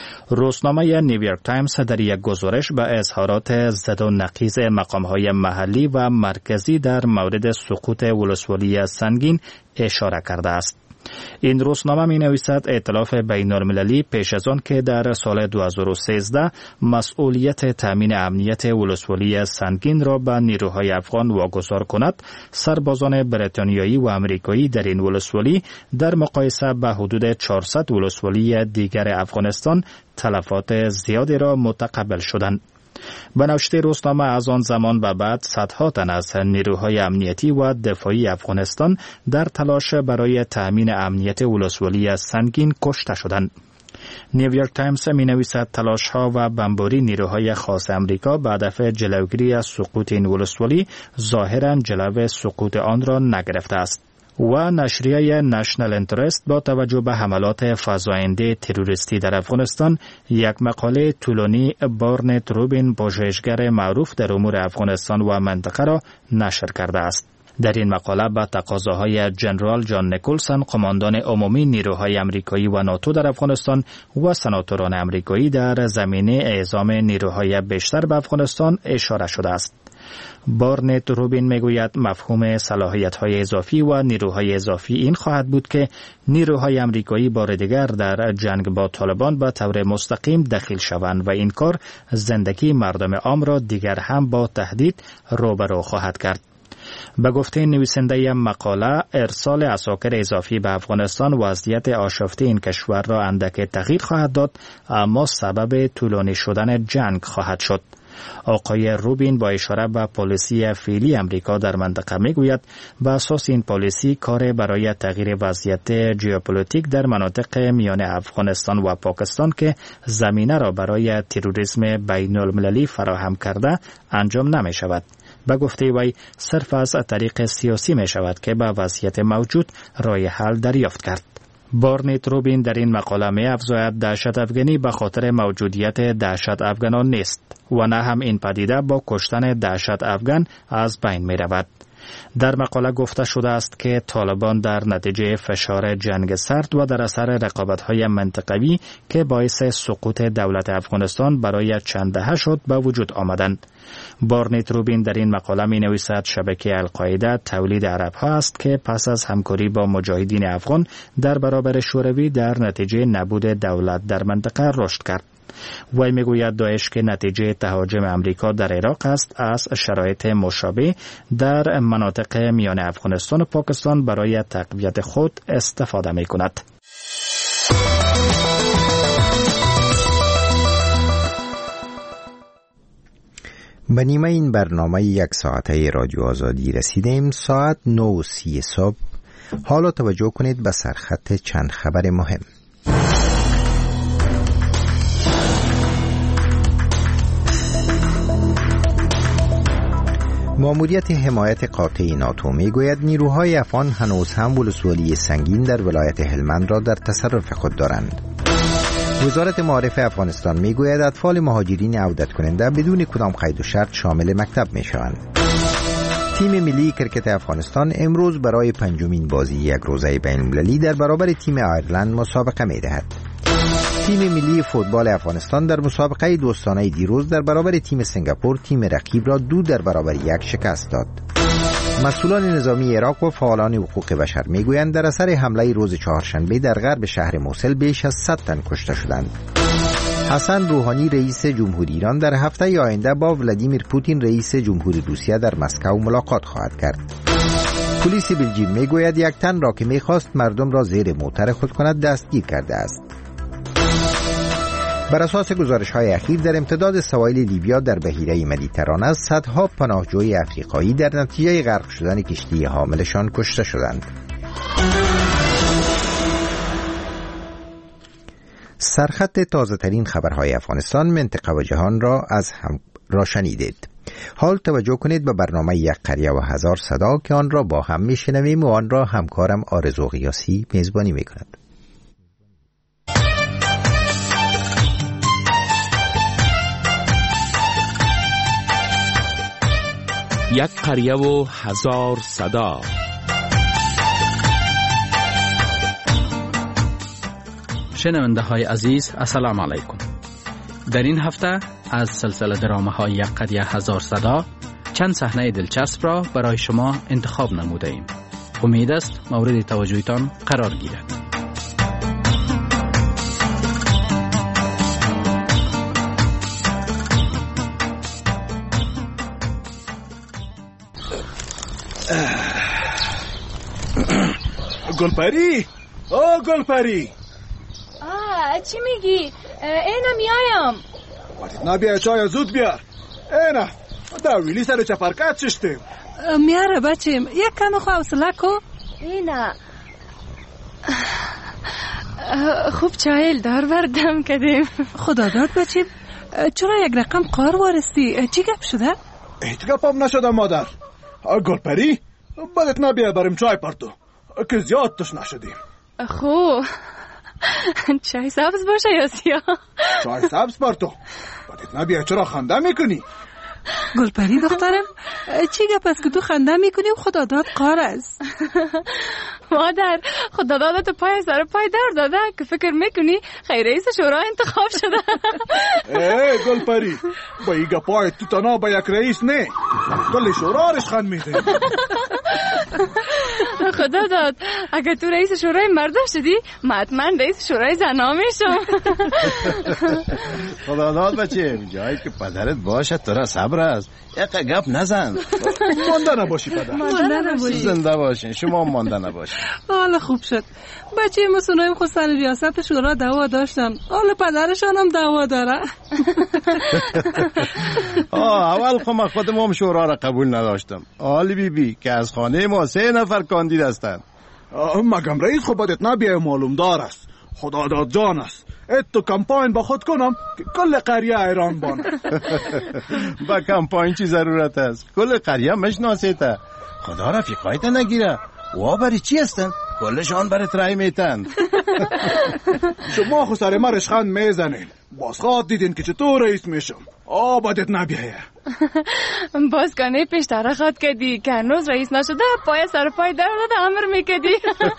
روزنامه نیویورک تایمز در یک گزارش به اظهارات زد و نقیض مقام‌های محلی و مرکزی در مورد سقوط ولسوالی سنگین اشاره کرده است. این روزنامه می نویسد ائتلاف بین‌المللی پیش از آن که در سال دو هزار و سیزده مسئولیت تامین امنیت ولسوالی سنگین را به نیروهای افغان واگذار کند، سربازان بریتانیایی و آمریکایی در این ولسوالی در مقایسه به حدود چهارصد ولسوالی دیگر افغانستان تلفات زیادی را متقبل شدند. به نوشته روزنامه از آن زمان به بعد صدها تن از نیروهای امنیتی و دفاعی افغانستان در تلاش برای تأمین امنیت ولسوالی سنگین کشته شدند. نیویورک تایمز می نویسد تلاش ها و بمباری نیروهای خاص امریکا به هدف جلوگیری از سقوط این ولسوالی ظاهرا جلو سقوط آن را نگرفته است. و نشریه نشنل انترست با توجه به حملات فزاینده تروریستی در افغانستان یک مقاله طولانی بارنت روبین پژوهشگر معروف در امور افغانستان و منطقه را نشر کرده است. در این مقاله به تقاضاهای جنرال جان نیکلسون قماندان عمومی نیروهای آمریکایی و ناتو در افغانستان و سناتوران آمریکایی در زمینه اعزام نیروهای بیشتر به افغانستان اشاره شده است. بارنت روبین میگوید مفهوم صلاحیت‌های اضافی و نیروهای اضافی این خواهد بود که نیروهای آمریکایی بار دیگر در جنگ با طالبان به طور مستقیم دخیل شوند و این کار زندگی مردم عام را دیگر هم با تهدید روبرو خواهد کرد. به گفته نویسنده مقاله، ارسال عساکر اضافی به افغانستان وضعیت آشفته این کشور را اندک تغییر خواهد داد، اما سبب طولانی شدن جنگ خواهد شد. آقای روبین با اشاره به پالیسی فعلی امریکا در منطقه میگوید به اساس این پالیسی کار برای تغییر وضعیت ژئوپلیتیک در مناطق میان افغانستان و پاکستان که زمینه را برای تروریسم بین المللی فراهم کرده انجام نمی شود. به گفته وی صرف از طریق سیاسی می شود که به وضعیت موجود راه حل دریافت کرد. بارنیت روبین در این مقاله می افزاید دهشت افغانی به خاطر موجودیت دهشت افغانان نیست و نه هم این پدیده با کشتن دهشت افغان از بین می رود. در مقاله گفته شده است که طالبان در نتیجه فشار جنگ سرد و در اثر رقابت‌های منطقوی که باعث سقوط دولت افغانستان برای چند دهه شد به وجود آمدند. بارنیت روبین در این مقاله می نویسد شبکه القاعده تولید عرب‌ها است که پس از همکاری با مجاهدین افغان در برابر شوروی در نتیجه نبود دولت در منطقه رشد کرد. وی میگوید داعش که نتیجه تهاجم امریکا در عراق است از شرایط مشابه در مناطق میان افغانستان و پاکستان برای تقویت خود استفاده می کند. به نیمه این برنامه یک ساعته رادیو آزادی رسیدیم. ساعت نه و سی صبح. حالا توجه کنید به سرخط چند خبر مهم. ماموریت حمایت قاطع ناتو میگوید نیروهای افغان هنوز هم ولسوالی سنگین در ولایت هلمند را در تصرف خود دارند. وزارت معارف افغانستان میگوید اطفال مهاجرین عودت کننده بدون کدام قید و شرط شامل مکتب میشوند. تیم ملی کرکت افغانستان امروز برای پنجمین بازی یک روزه بین‌المللی در برابر تیم آیرلند مسابقه میدهد. تیم ملی فوتبال افغانستان در مسابقه دوستانه دیروز در برابر تیم سنگاپور تیم رقیب را دو در برابر یک شکست داد. مسئولان نظامی عراق و فعالان حقوق بشر میگویند در اثر حمله روز چهارشنبه در غرب شهر موصل بیش از صد تن کشته شدند. حسن روحانی رئیس جمهوری ایران در هفته آینده با ولادیمیر پوتین رئیس جمهوری روسیه در مسکو ملاقات خواهد کرد. پلیس بلژیک میگوید یک تن را که میخواست مردم را زیر موتر خود کند دستگیر کرده است. بر اساس گزارش‌های اخیر در امتداد سواحل لیبیا در بحیره مدیترانه صدها پناهجوی افریقایی در نتیجه غرق شدن کشتی حاملشان کشته شدند. سرخط تازه‌ترین خبرهای افغانستان، منطقه و جهان را از هم را شنیدید. حال توجه کنید به برنامه یک قریه و هزار صدا که آن را با هم میشنویم و آن را همکارم آرزو قیاسی میزبانی میکند. یک قریه و هزار صدا. شنونده های عزیز، السلام علیکم. در این هفته از سلسله درامه های یک قریه هزار صدا چند صحنه دلچسب را برای شما انتخاب نموده ایم. امید است مورد توجهتان قرار گیرد. گلپری، او گلپری. آه چی میگی؟ اینا میایم. وقتی نبیای چای زود بیار. اینا داویلی سر چپرکت چشتیم. میاره بچیم، یک کم خو حوصله کو. اینا خوب چایل دار بردم کردیم. خدا داد بچیم. چرا یک رقم قار وارستی؟ چی گپ شده؟ هیچ گپم نشده مادر. گلپری بدت نبیای بریم چای پرتو که زیاد تش نشدیم. خو چای سبز باشه یا سیاه؟ چای سبز پرتو. بدت نبیای چرا خنده میکنی؟ گلپری دخترم چی گپ است که تو خنده میکنی و خدا داد قار است؟ مادر خدا داد تو پای سر پای در داده که فکر میکنی خیر رئیس شورا انتخاب شده. ای گلپری با این گپای تو تنها با یک رئیس نه کل شورا رشخند میده. خدا داد اگر تو رئیس شورای مردا شدی من حتما رئیس شورای زنا میشم. خدا داد بچه جایی که پدرت باشه تو را صبر است یک گپ نزن. مانده نباشی پدر. مانده نباشی. زنده باشین شما مانده نباشین. حالا خوب شد بچه مسئولای خود سر ریاست شورا دعوا داشتن حالا پدرشان هم دعوا داره. آه اول خود خودم هم شورا را قبول نداشتم. آلی بی بی که از خانه ما سه نفر کاندید هستند. مگم رئیس خود بدت نبیه معلوم دار است. خدا داد جان است. اتو کمپاین با خود کنم که کل قریه ایران بانه. با کمپاین چی ضرورت است؟ کل قریه مشناسیته. خدا رفیقایت نگیره. وا بری چی هستن؟ کلشان برات رای میتن. شما خو سر ما رشخند میزنین. باز خواد دیدین که چطور رئیس میشم. آبادت نبیه. باز کنه پیش ترخات کردی که هنوز رئیس نشده پای سر پای در داده امر میکردی.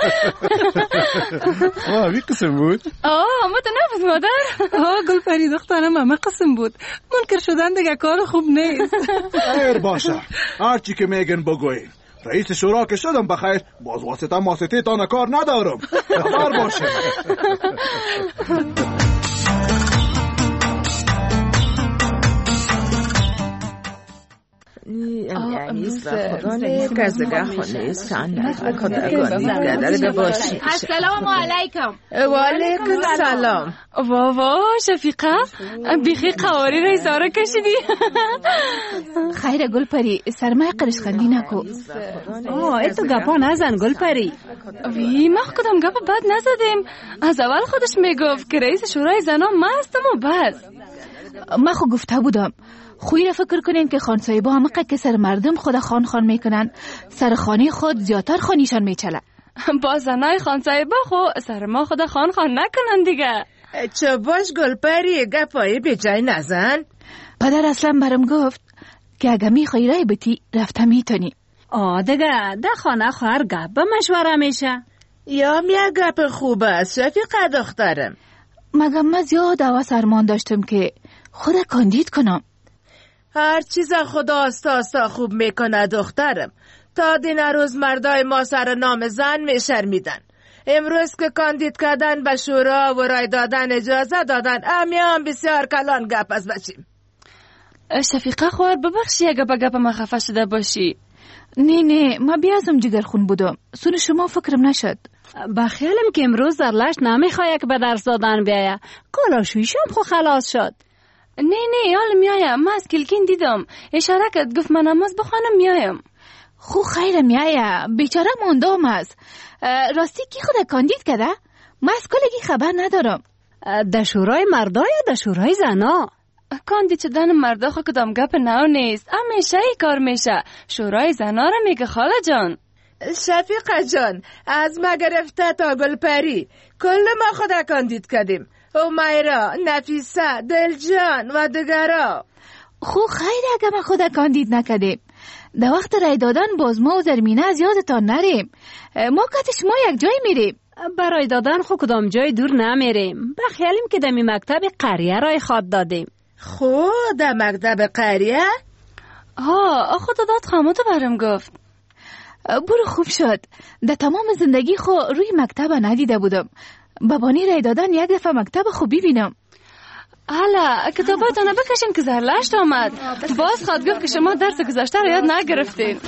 آه بی قسم بود؟ آه اما تو نفس مادر. آه گلپری دخترم همه قسم بود. منکر شدن دیگه کار خوب نیست. خیر باشه هرچی که میگن بگوین. رئیس شورا که شدم بخیر باز واسطه واسطه تانه کار ندارم. خبر باشه. السلام علیکم. و علیکم سلام. وا وا شفیقه بیخی قواری رئیسا رو کشیدی. خیر گلپری سرمایه قرش خندی نکو. آه ایتو گپا نزن گلپری. وی ما کدام گپ بد نزدیم. از اول خودش میگفت که رئیس شورای زنان ما هستم و بس. ما خو گفته بودم خوی را فکر کنین که خانسایبا همه که سر مردم خود خان خان میکنن سر خانه خود زیادتر خانیشان میچله. با زنای خانسایبا خو سر ما خود خان خان نکنن دیگه. چه باش گلپری گپایی به جای نزن. پدر اصلا برم گفت که اگه میخوای رای بتی رفته میتونی. آه دیگه ده خانه خواهر گپ به مشوره میشه. یا میه گپ خوب است شفیقه دخترم. مگه من زیاد حواس ارمان داشتم که خود کاندید کنم. هر چیز خدا آستا آستا خوب میکنه دخترم. تا دین روز مردای ما سر نام زن میشرمیدن. امروز که کاندید کردن به شورا و رای دادن اجازه دادن امیان بسیار کلان گپ از بچیم. شفیقه خوار ببخشی اگه با گپ ما خفه شده باشی. نه نه ما بیازم جگرخون بودم سون شما فکرم نشد. بخیالم که امروز در لشت نمیخواه که به درس دادن بیایه. کلاشویشم خو خلاص شد. نه نه یال میایم ما از کلکین دیدم اشاره کرد گفت من نماز بخوانم میایم. خو خیر میایه بیچاره موندم است. راستی کی خود کاندید کرده؟ ما از کلگی خبر ندارم. در شورای مردا یا در شورای زنا؟ کاندید شدن مردا خو کدام گپ نو نیست. همیشه ای کار میشه. شورای زنا را میگه خاله جان. شفیقه جان از ما گرفته تا گلپری کل ما خود کاندید کردیم. امیرا، نفیسه، دلجان و دگرا. خو خیر اگه ما خود کاندید نکدیم. در وقت رای دادن باز ما و زرمینه از یادتان نریم. ما کتش ما یک جای میریم. برای دادن خو کدام جای دور نمیریم. بخیالیم که دمی مکتب قریه رای خواد دادیم. خو در مکتب قریه؟ ها خود داد خاموتو برم گفت. برو خوب شد. در تمام زندگی خو روی مکتب ندیده بودم. بابانی رای دادن یک دفعه مکتب خوبی بینم. حالا کتاباتونو بکشین که زرلشت آمد. باز خواد گفت که شما درس گذشته رو یاد نگرفتین.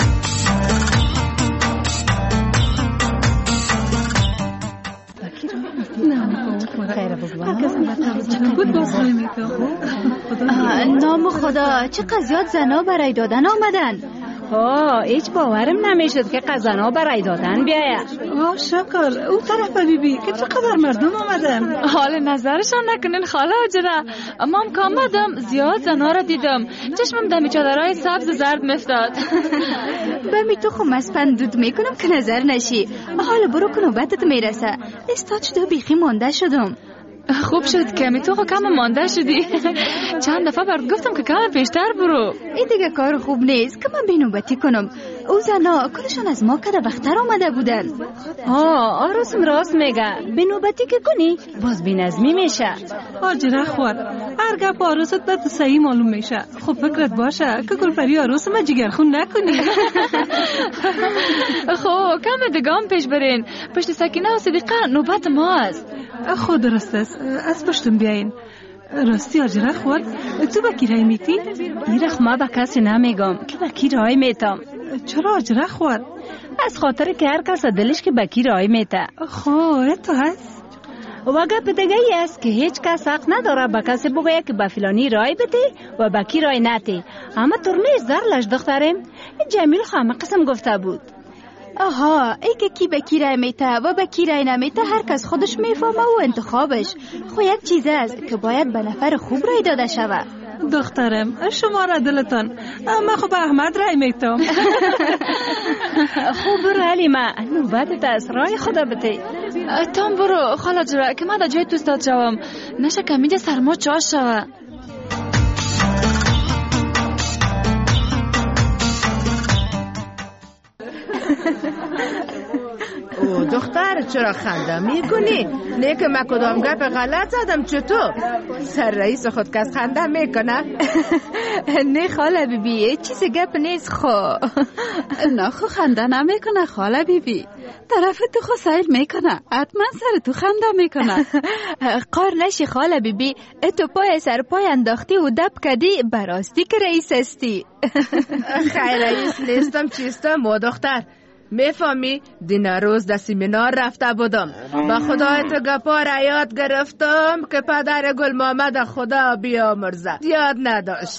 نام خدا چقدر زیاد زنا برای دادن آمدن. آه هیچ باورم نمیشد که قزنا برای دادن بیایه. آه شکر اون طرف بی بی که چقدر مردم آمدن. حال نظرشان نکنین خاله اجرا. اما هم که آمدم زیاد زنا را دیدم. چشمم دمی چادرهای سبز زرد مفتاد. بمی تو خو مسپن دود میکنم که نظر نشی. حالا برو که نوبتت میرسه. استاد شده بیخی مانده شدم. خوب شد که می تو خو کم مانده شدی. چند دفعه برد گفتم که کم پیشتر برو. این دیگه کار خوب نیست که من بینوبتی کنم. او زنا کلشان از ما کده بختر آمده بودن. آه آرسم راست میگه. بینوبتی که کنی باز بینظمی میشه. آجره خوار هر گپ آرست به تو صحیح معلوم میشه. خب فکرت باشه که گلپری آرس ما جگرخون نکنی. خب کم دگام پیش برین. پشت سکینه و صدیقه نوبت ما است. خود درست است. از پشتم بیاین. راستی آجره خوار تو با کی رای میتی؟ ایرخ ما با کسی نمیگم که با کی رای میتم. چرا آجره خوار؟ از خاطر که هر کس دلش که با کی رای میته. خواه تو هست؟ و گپ دیگه ای است که هیچ کس حق نداره با کسی بگه که با فلانی رای بده و با کی رای نته. اما ترمیش زرلش دخترم جمیل خامه قسم گفته بود. آها ای که کی به کی رای میته و به کی رای نمیته هر کس خودش میفهمه و انتخابش. خو یک چیز است که باید به نفر خوب رای داده شود. دخترم شما را دلتان اما خب احمد رای میتم. خوب رو حلیمه نوبت از رای خدا بده. تام برو خاله جورا که من در جای تو استاد شوم نشه که میده سرما چاش شوه. او دختر چرا خنده میکنی؟ نه که من کدام گپ غلط زدم چطور؟ سر رئیس خود کس خنده میکنه؟ نه خاله بی بی چیز گپ نیست خو. نه خو خنده نمیکنه خاله بی بی. طرف تو خو سیل میکنه حتما سر تو خنده میکنه. قار نشی خاله بی بی تو پای سر پای انداختی و دب کدی براستی که رئیس استی. خیر رئیس نیستم چیستم و دختر میفهمی دین روز در سیمینار رفته بودم با خدای تو گپا را یاد گرفتم که پدر گل محمد خدا بیامرزه یاد نداشت.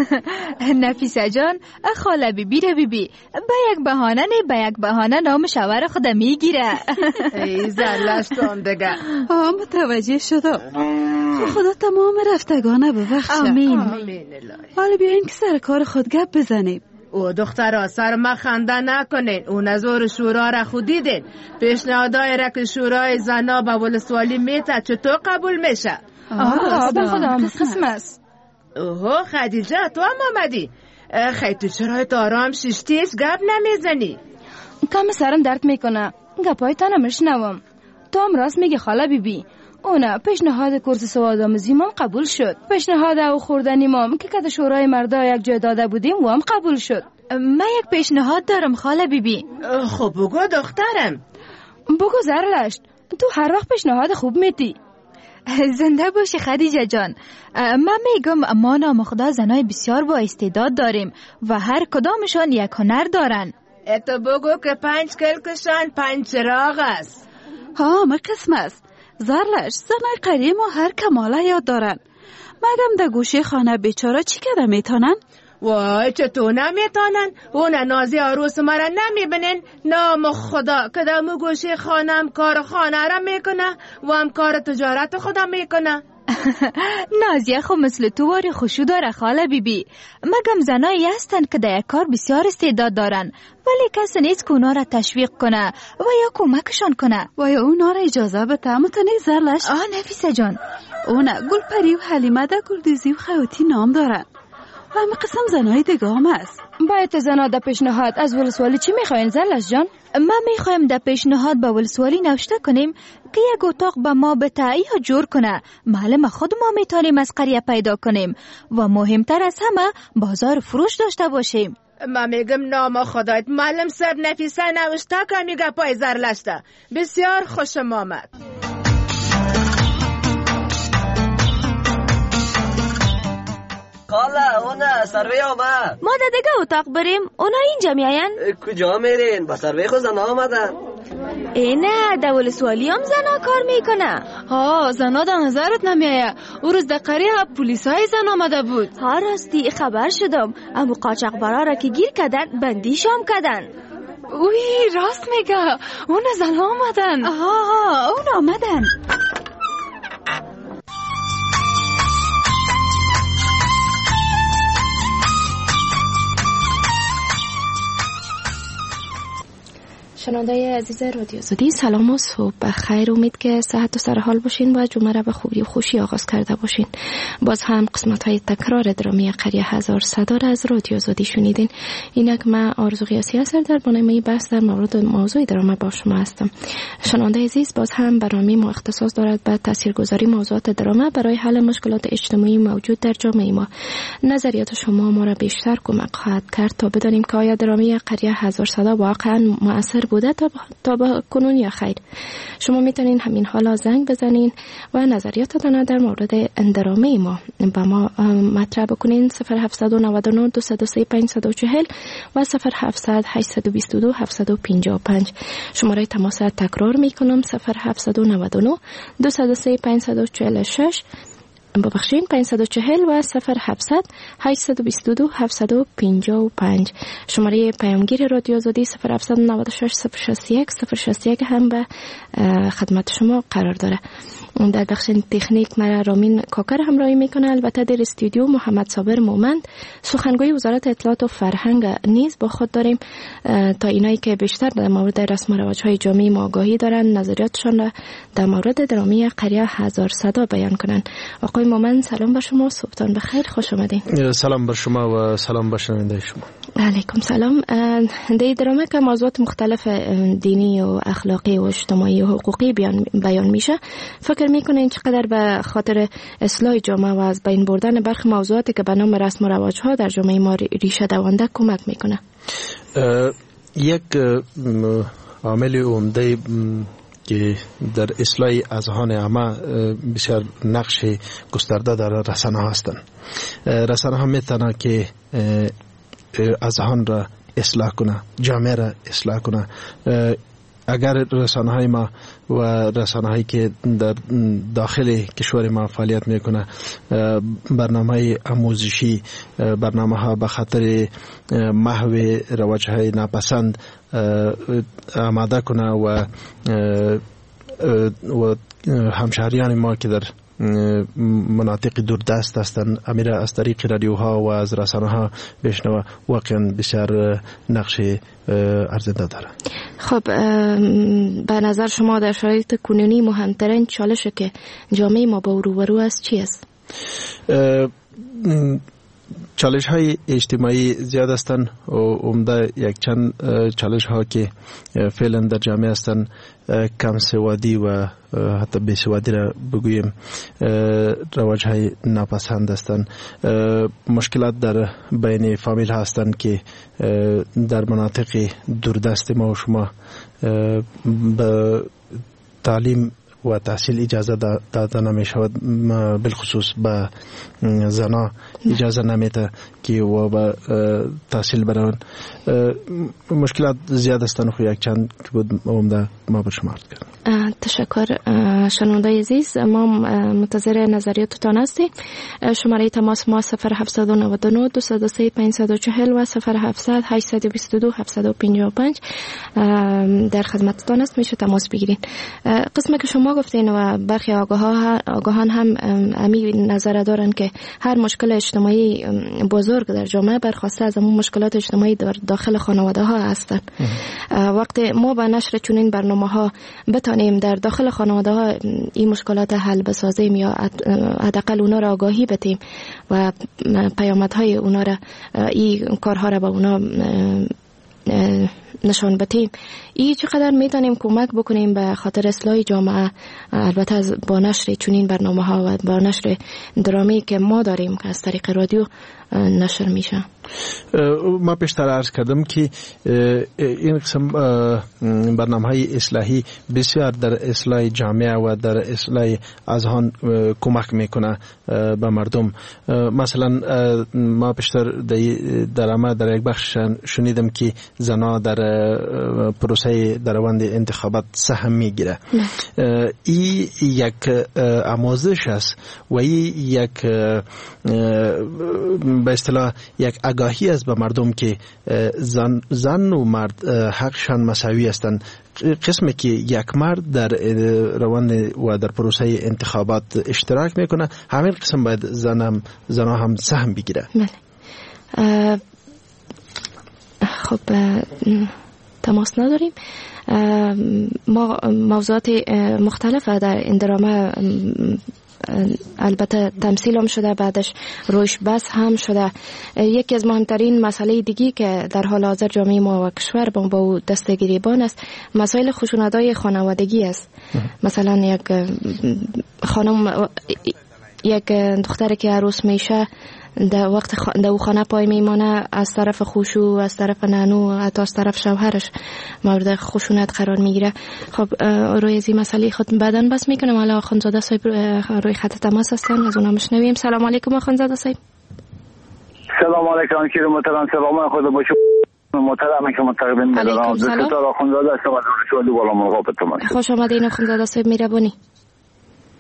نفیسه جان خاله بی بی رو بی بی با یک بهانه نه با یک بهانه نام شوهر خود میگیره. ای زرلشتم دیگه. آه متوجه شدم. خدا تمام رفتگانه ببخشه. آمین. حالا بیاین که سر کار خود گپ بزنیم. او دخترها سر ما خنده نکنین. او نظر شورا را خود دیدین. پیشنهادای را که شورای زنا با ولسوالی میته چطور قبول میشه؟ آه به خدا قسم است. اوه خدیجه تو هم آمدی. خیلی تو چرا تو آرام ششتیش گپ نمیزنی؟ کم سرم درد میکنه. گپای تا نمیشنوم. تو هم راست میگی خاله بی بی. اونا پیشنهاد کورس سواد آموزی مام قبول شد. پیشنهاد او خوردنی مام که کد شورای مردا یک جای داده بودیم و هم قبول شد. من یک پیشنهاد دارم خاله بی بی. خب بگو دخترم. بگو زرلشت تو هر وقت پیشنهاد خوب میدی. زنده باشی خدیجه جان. من میگم ما نامخدا زنای بسیار با استعداد داریم و هر کدامشان یک هنر دارن. اتو بگو که پنج کلکشان پنج چراغ است. ها ما قسم است. زرلش زنای قریه ما هر کماله یاد دارن. مگم در گوشه خانه بیچاره چی کده میتونن؟ وای چطور نمیتونن؟ اون نازی عروس ما را نمیبینن؟ نام خدا که در مو گوشه خانم کار خانه را میکنه و هم کار تجارت خدا میکنه. نازیه خو مثل تو واری خوشو داره خاله بی بی. مگم زنایی هستن که در یک کار بسیار استعداد دارن ولی کسی نیست که اونا را تشویق کنه و یا کمکشان کنه و یا اونا را اجازه بده. متنی زرلش آه نفیسه جان اونا گل پری و حلیمه ده گلدوزی و خوتی نام دارن و همه قسم زنای دیگه هم است. باید زنا در پیشنهاد از ولسوالی چی میخواین زرلش جان؟ ما میخوایم در پیشنهاد با ولسوالی نوشته کنیم که یک اتاق به ما به تعیی جور کنه. معلم خود ما میتونیم از قریه پیدا کنیم و مهمتر از همه بازار فروش داشته باشیم. ما میگم نام خدایت معلم صاحب نفیسه نوشته که میگه پای زرلشته. بسیار خوشم آمد. خاله اونا سروی آمد. ما در دیگه اتاق بریم اونا اینجا میاین؟ کجا میرین؟ با سروی خود زنا آمدن. اینه در ولسوالی هم زنا کار میکنه. ها زنا در نظرت نمیایه؟ او روز در قریه پولیس های زن آمده بود. ها راستی خبر شدم امو قاچاق برا را که گیر کدن بندیشام کدن. اوی راست میگه اون زن آمدن. ها ها اون آمدن. شنوندای عزیز رادیو آزادی سلام و صبح بخیر. امید که صحت و سرحال باشین و جمعه را به خوبی و خوشی آغاز کرده باشین. باز هم قسمت های تکرار درامی قریه هزار صدا را از رادیو آزادی شنیدین. اینک من آرزو قیاسی هستم در برنامه بحث در مورد موضوع درامه با شما هستم. شنونده عزیز باز هم برنامه ما اختصاص دارد به تاثیرگذاری موضوعات درامه برای حل مشکلات اجتماعی موجود در جامعه ما. نظریات شما ما را بیشتر کمک خواهد کرد تا بدانیم که آیا درامه قریه هزار صدا واقعا مؤثر بوده تا تا به کنون یا خیر. شما میتونین همین حالا زنگ بزنین و نظریاتتان در مورد درامه ما با ما مطرح بکنین. صفر هفت نه نه دو صفر سه پنج صفر چهار و صفر هفت هشت دو دو هفت پنج پنج. شماره تماس تکرار میکنم صفر هفت نه نه دو صفر سه پنج چهار شش ببخشین پنجصد و چهل و صفر هفتصد هشتصد و بیست و دو هفتصد و پنجاه و پنج. شماره پیامگیر رادیو آزادی صفر هفتصد و نود و شش صفر شصت و یک صفر شصت و یک هم به خدمت شما قرار داره. در بخش تکنیک مرا رامین کاکر همراهی میکنه. البته در استودیو محمد صابر مومند سخنگوی وزارت اطلاعات و فرهنگ نیز با خود داریم تا اینایی که بیشتر در مورد رسم و رواج‌های جامعه ما آگاهی دارن نظریاتشان را در مورد درامی قریه هزار صدا بیان کنن. آقای مومند سلام بر شما، صبحتان بخیر، خوش آمدین. سلام بر شما و سلام بر شنونده شما. علیکم سلام. در درامه که موضوعات مختلف دینی و اخلاقی و اجتماعی و حقوقی بیان, بیان میشه، فکر میکنین چقدر به خاطر اصلاح جامعه و از بین بردن برخی موضوعاتی که به نام رسم و رواج‌ها در جامعه ما ریشه دوانده کمک میکنه؟ یک عامل عمده که در اصلاح اذهان عامه بسیار نقش گسترده در رسانه هستند. رسانه ها میتونه که اذهان را اصلاح کنه، جامعه را اصلاح کنه. اگر رسانه های ما و رسانه هایی که در داخل کشور ما فعالیت میکنه برنامه های آموزشی، برنامه ها به خاطر محو رواج های ناپسند آماده کنه و و همشهریان ما که در مناطق دوردست هستند امیر از طریق رادیوها و از رسانه ها بشنوه، واقعا بسیار نقش ارزنده داره. خب به نظر شما در شرایط کنونی مهمترین چالشی که جامعه ما با روبرو است چی است؟ چالش های اجتماعی زیاد هستند و عمده یک چند چالش ها که فعلا در جامعه هستند کم سوادی و حتی بی سوادی را بگویم رواج های ناپسند هستند. مشکلات در بین فامیل هستند که در مناطق دوردست ما و شما به تعلیم و تحصیل اجازه داده نمی شود، بالخصوص به زنا اجازه نمیده که و به تحصیل برون. مشکلات زیاد هستند خو یک چند که بود عمده ما به شما عرض کردم. تشکر. شنونده عزیز، ما منتظر نظریاتتان هستیم. شماره تماس ما صفر هفتصد و نود و نه دویست و سه پانصد و چهل و صفر هفتصد هشتصد و بیست و دو هفتصد و پنجاه و پنج در خدمتتان است، میشه تماس بگیرید. قسمی که شما گفتین و برخی آگاهان هم امی نظر دارن که هر مشکل اجتماعی بزرگ در جامعه برخواسته از همون مشکلات اجتماعی در داخل خانواده ها هستند. وقتی ما با نشر چنین برنامه ها بتانیم در داخل خانواده ها این مشکلات حل بسازیم یا حداقل اونا را آگاهی بدیم و پیامدهای اونا را، این کارها را به اونا نشان بدیم، این چقدر میتونیم کمک بکنیم به خاطر اصلاح جامعه. البته از با نشر چنین برنامه ها و با نشر درامی که ما داریم که از طریق رادیو نشر میشه. ما پیشتر عرض کردم که این قسم برنامه های اصلاحی بسیار در اصلاح جامعه و در اصلاح اذهان کمک میکنه به مردم. مثلا ما پیشتر در اما در یک بخش شنیدم که زنها در پروسه در روند انتخابات سهم میگیره. این یک آموزش است و این یک به اصطلاح یک آگاهی است به مردم که زن, زن و مرد حقشان مساوی هستند. قسمی که یک مرد در روند و در پروسه انتخابات اشتراک میکنه، همین قسم باید زن هم زنها هم سهم بگیره. خب تماس نداریم. ما موضوعات مختلف در این درامه البته تمثیل هم شده، بعدش روش بس هم شده. یکی از مهمترین مسئله دیگی که در حال حاضر جامعه ما و کشور با او دستگیریبان است مسائل خشونت‌های خانوادگی است. مثلا یک خانم یک دختری که عروس میشه در وقت خ... در خانه پای میمانه، از طرف خوشو، از طرف نانو، حتی از طرف شوهرش مورد خشونت قرار میگیره. خب روی این مسئله خود بعداً بس میکنم. حالا آخوندزاده صاحب روی خط تماس هستن، از اونها مشنویم. سلام علیکم آخوندزاده صاحب. سلام علیکم کیر محترم، سلام خود باشو محترم که متقبل می‌دارم. دکتر آخوندزاده هستم از دانشگاه بالا مرغاب تماس. خوش آمدین آخوندزاده صاحب، مهربانی.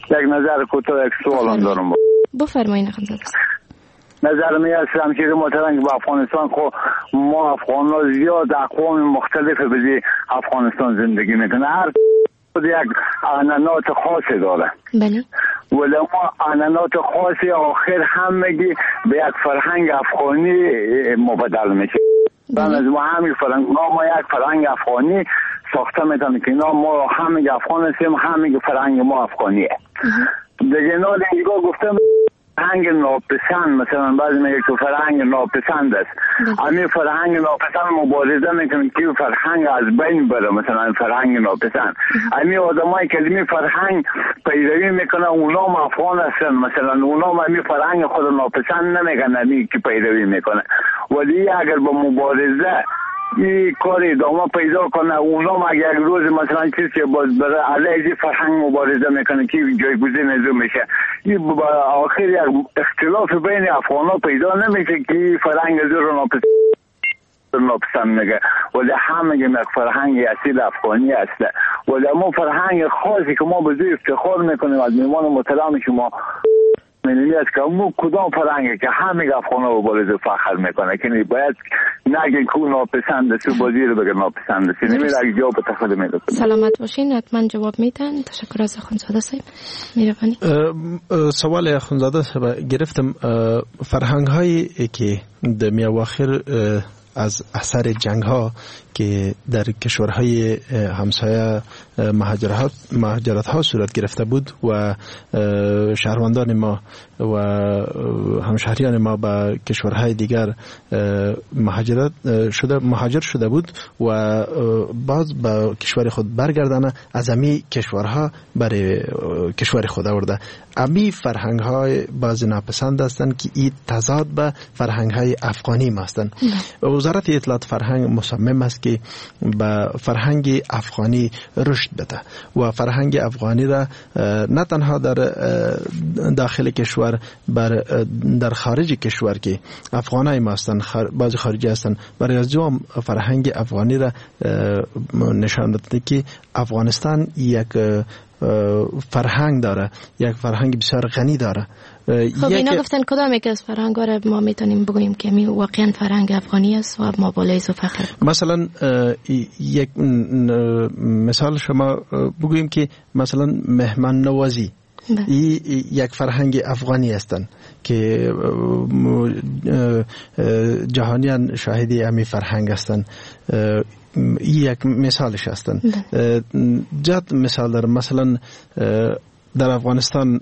یک نظر کوتاه، یک سوالم دارم. بفرمایید خانزاده. نظر می هستم که محترم که با افغانستان خو ما افغان ها زیاد اقوام مختلف به افغانستان زندگی میکنه. هر یک عنعنات خاصی داره. بله. ولی ما عنعنات خاصی آخر همگی به یک فرهنگ افغانی مبدل میشه. بله. ما همین فرهنگ ما یک فرهنگ افغانی ساخته میتونیم که اینا ما همگی افغان هستیم، همگی فرهنگ ما افغانیه. دیگه اینا دیگه گفتم فرهنگ ناپسند، مثلا بعضی میگه که فرهنگ ناپسند است. همین فرهنگ ناپسند مبارزه میکنن که فرهنگ از بین بره، مثلا فرهنگ ناپسند. همین آدمایی که این فرهنگ پیروی میکنن اونا هم افغان هستن، مثلا اونا هم همین فرهنگ خود ناپسند نمیکنن، همین که پیروی میکنن. ولی اگر با مبارزه این کار ادامه پیدا کنه، اونا هم اگر یک روز مثلا چیزی باز بره علیه فرهنگ مبارزه میکنه که جایگزین از اون میشه، این با آخر یک اختلاف بین افغان ها پیدا نمیشه که فرهنگ از رو ناپسند ناپسند میگه. ولی همه یک فرهنگ اصیل افغانی هسته. ولی ما فرهنگ خاصی که ما به زیر افتخار میکنیم از میمان محترم شما منی است که مو کدام فرهنگی که همه افغان ها مبارزه فخر میکنه که باید نگه که ناپسند است و بازی رو بگه ناپسند است. نمیره اگه جواب تخیل میده. سلامت باشین، حتما جواب میدن. تشکر از خانزاده صاحب. میروانی سوال خانزاده صاحب گرفتم. فرهنگ هایی که در میاواخر از اثر جنگ ها که در کشورهای همسایه مهاجرت ها صورت گرفته بود و شهروندان ما و همشهریان ما به کشورهای دیگر مهاجرت شده مهاجر شده بود و باز به کشور خود برگردانه، از امی کشورها برای کشور خود آورده. امی فرهنگ های باز ناپسند هستند که این تضاد به فرهنگ های افغانی ما هستند. وزارت اطلاعات فرهنگ مصمم است که به فرهنگ افغانی رشد بده و فرهنگ افغانی را نه تنها در داخل کشور بر در خارج کشور که افغانای ما هستند، بعضی خارجی هستند، برای از جام فرهنگ افغانی را نشان داده که افغانستان یک فرهنگ داره، یک فرهنگ بسیار غنی داره. خب اینا گفتن کدام یک از فرهنگ را ما میتونیم بگوییم که می واقعا فرهنگ افغانی است و ما بالایز و فخر؟ مثلا یک مثال شما بگوییم که مثلا مهمان نوازی ای یک فرهنگ افغانی هستند که جهانیان شاهدی همی فرهنگ هستند. یک مثالش هستند. جد مثال دارم. مثلا در افغانستان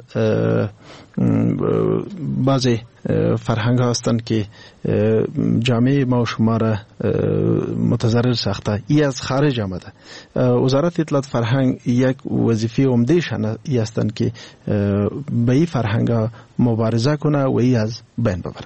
بعضی فرهنگ ها هستند که جامعه ما و شما را متضرر ساخته. ای از خارج آمده. وزارت اطلاعات فرهنگ یک وظیفه عمده‌شان ای هستند که به این فرهنگ ها مبارزه کنه و ای از بین ببره.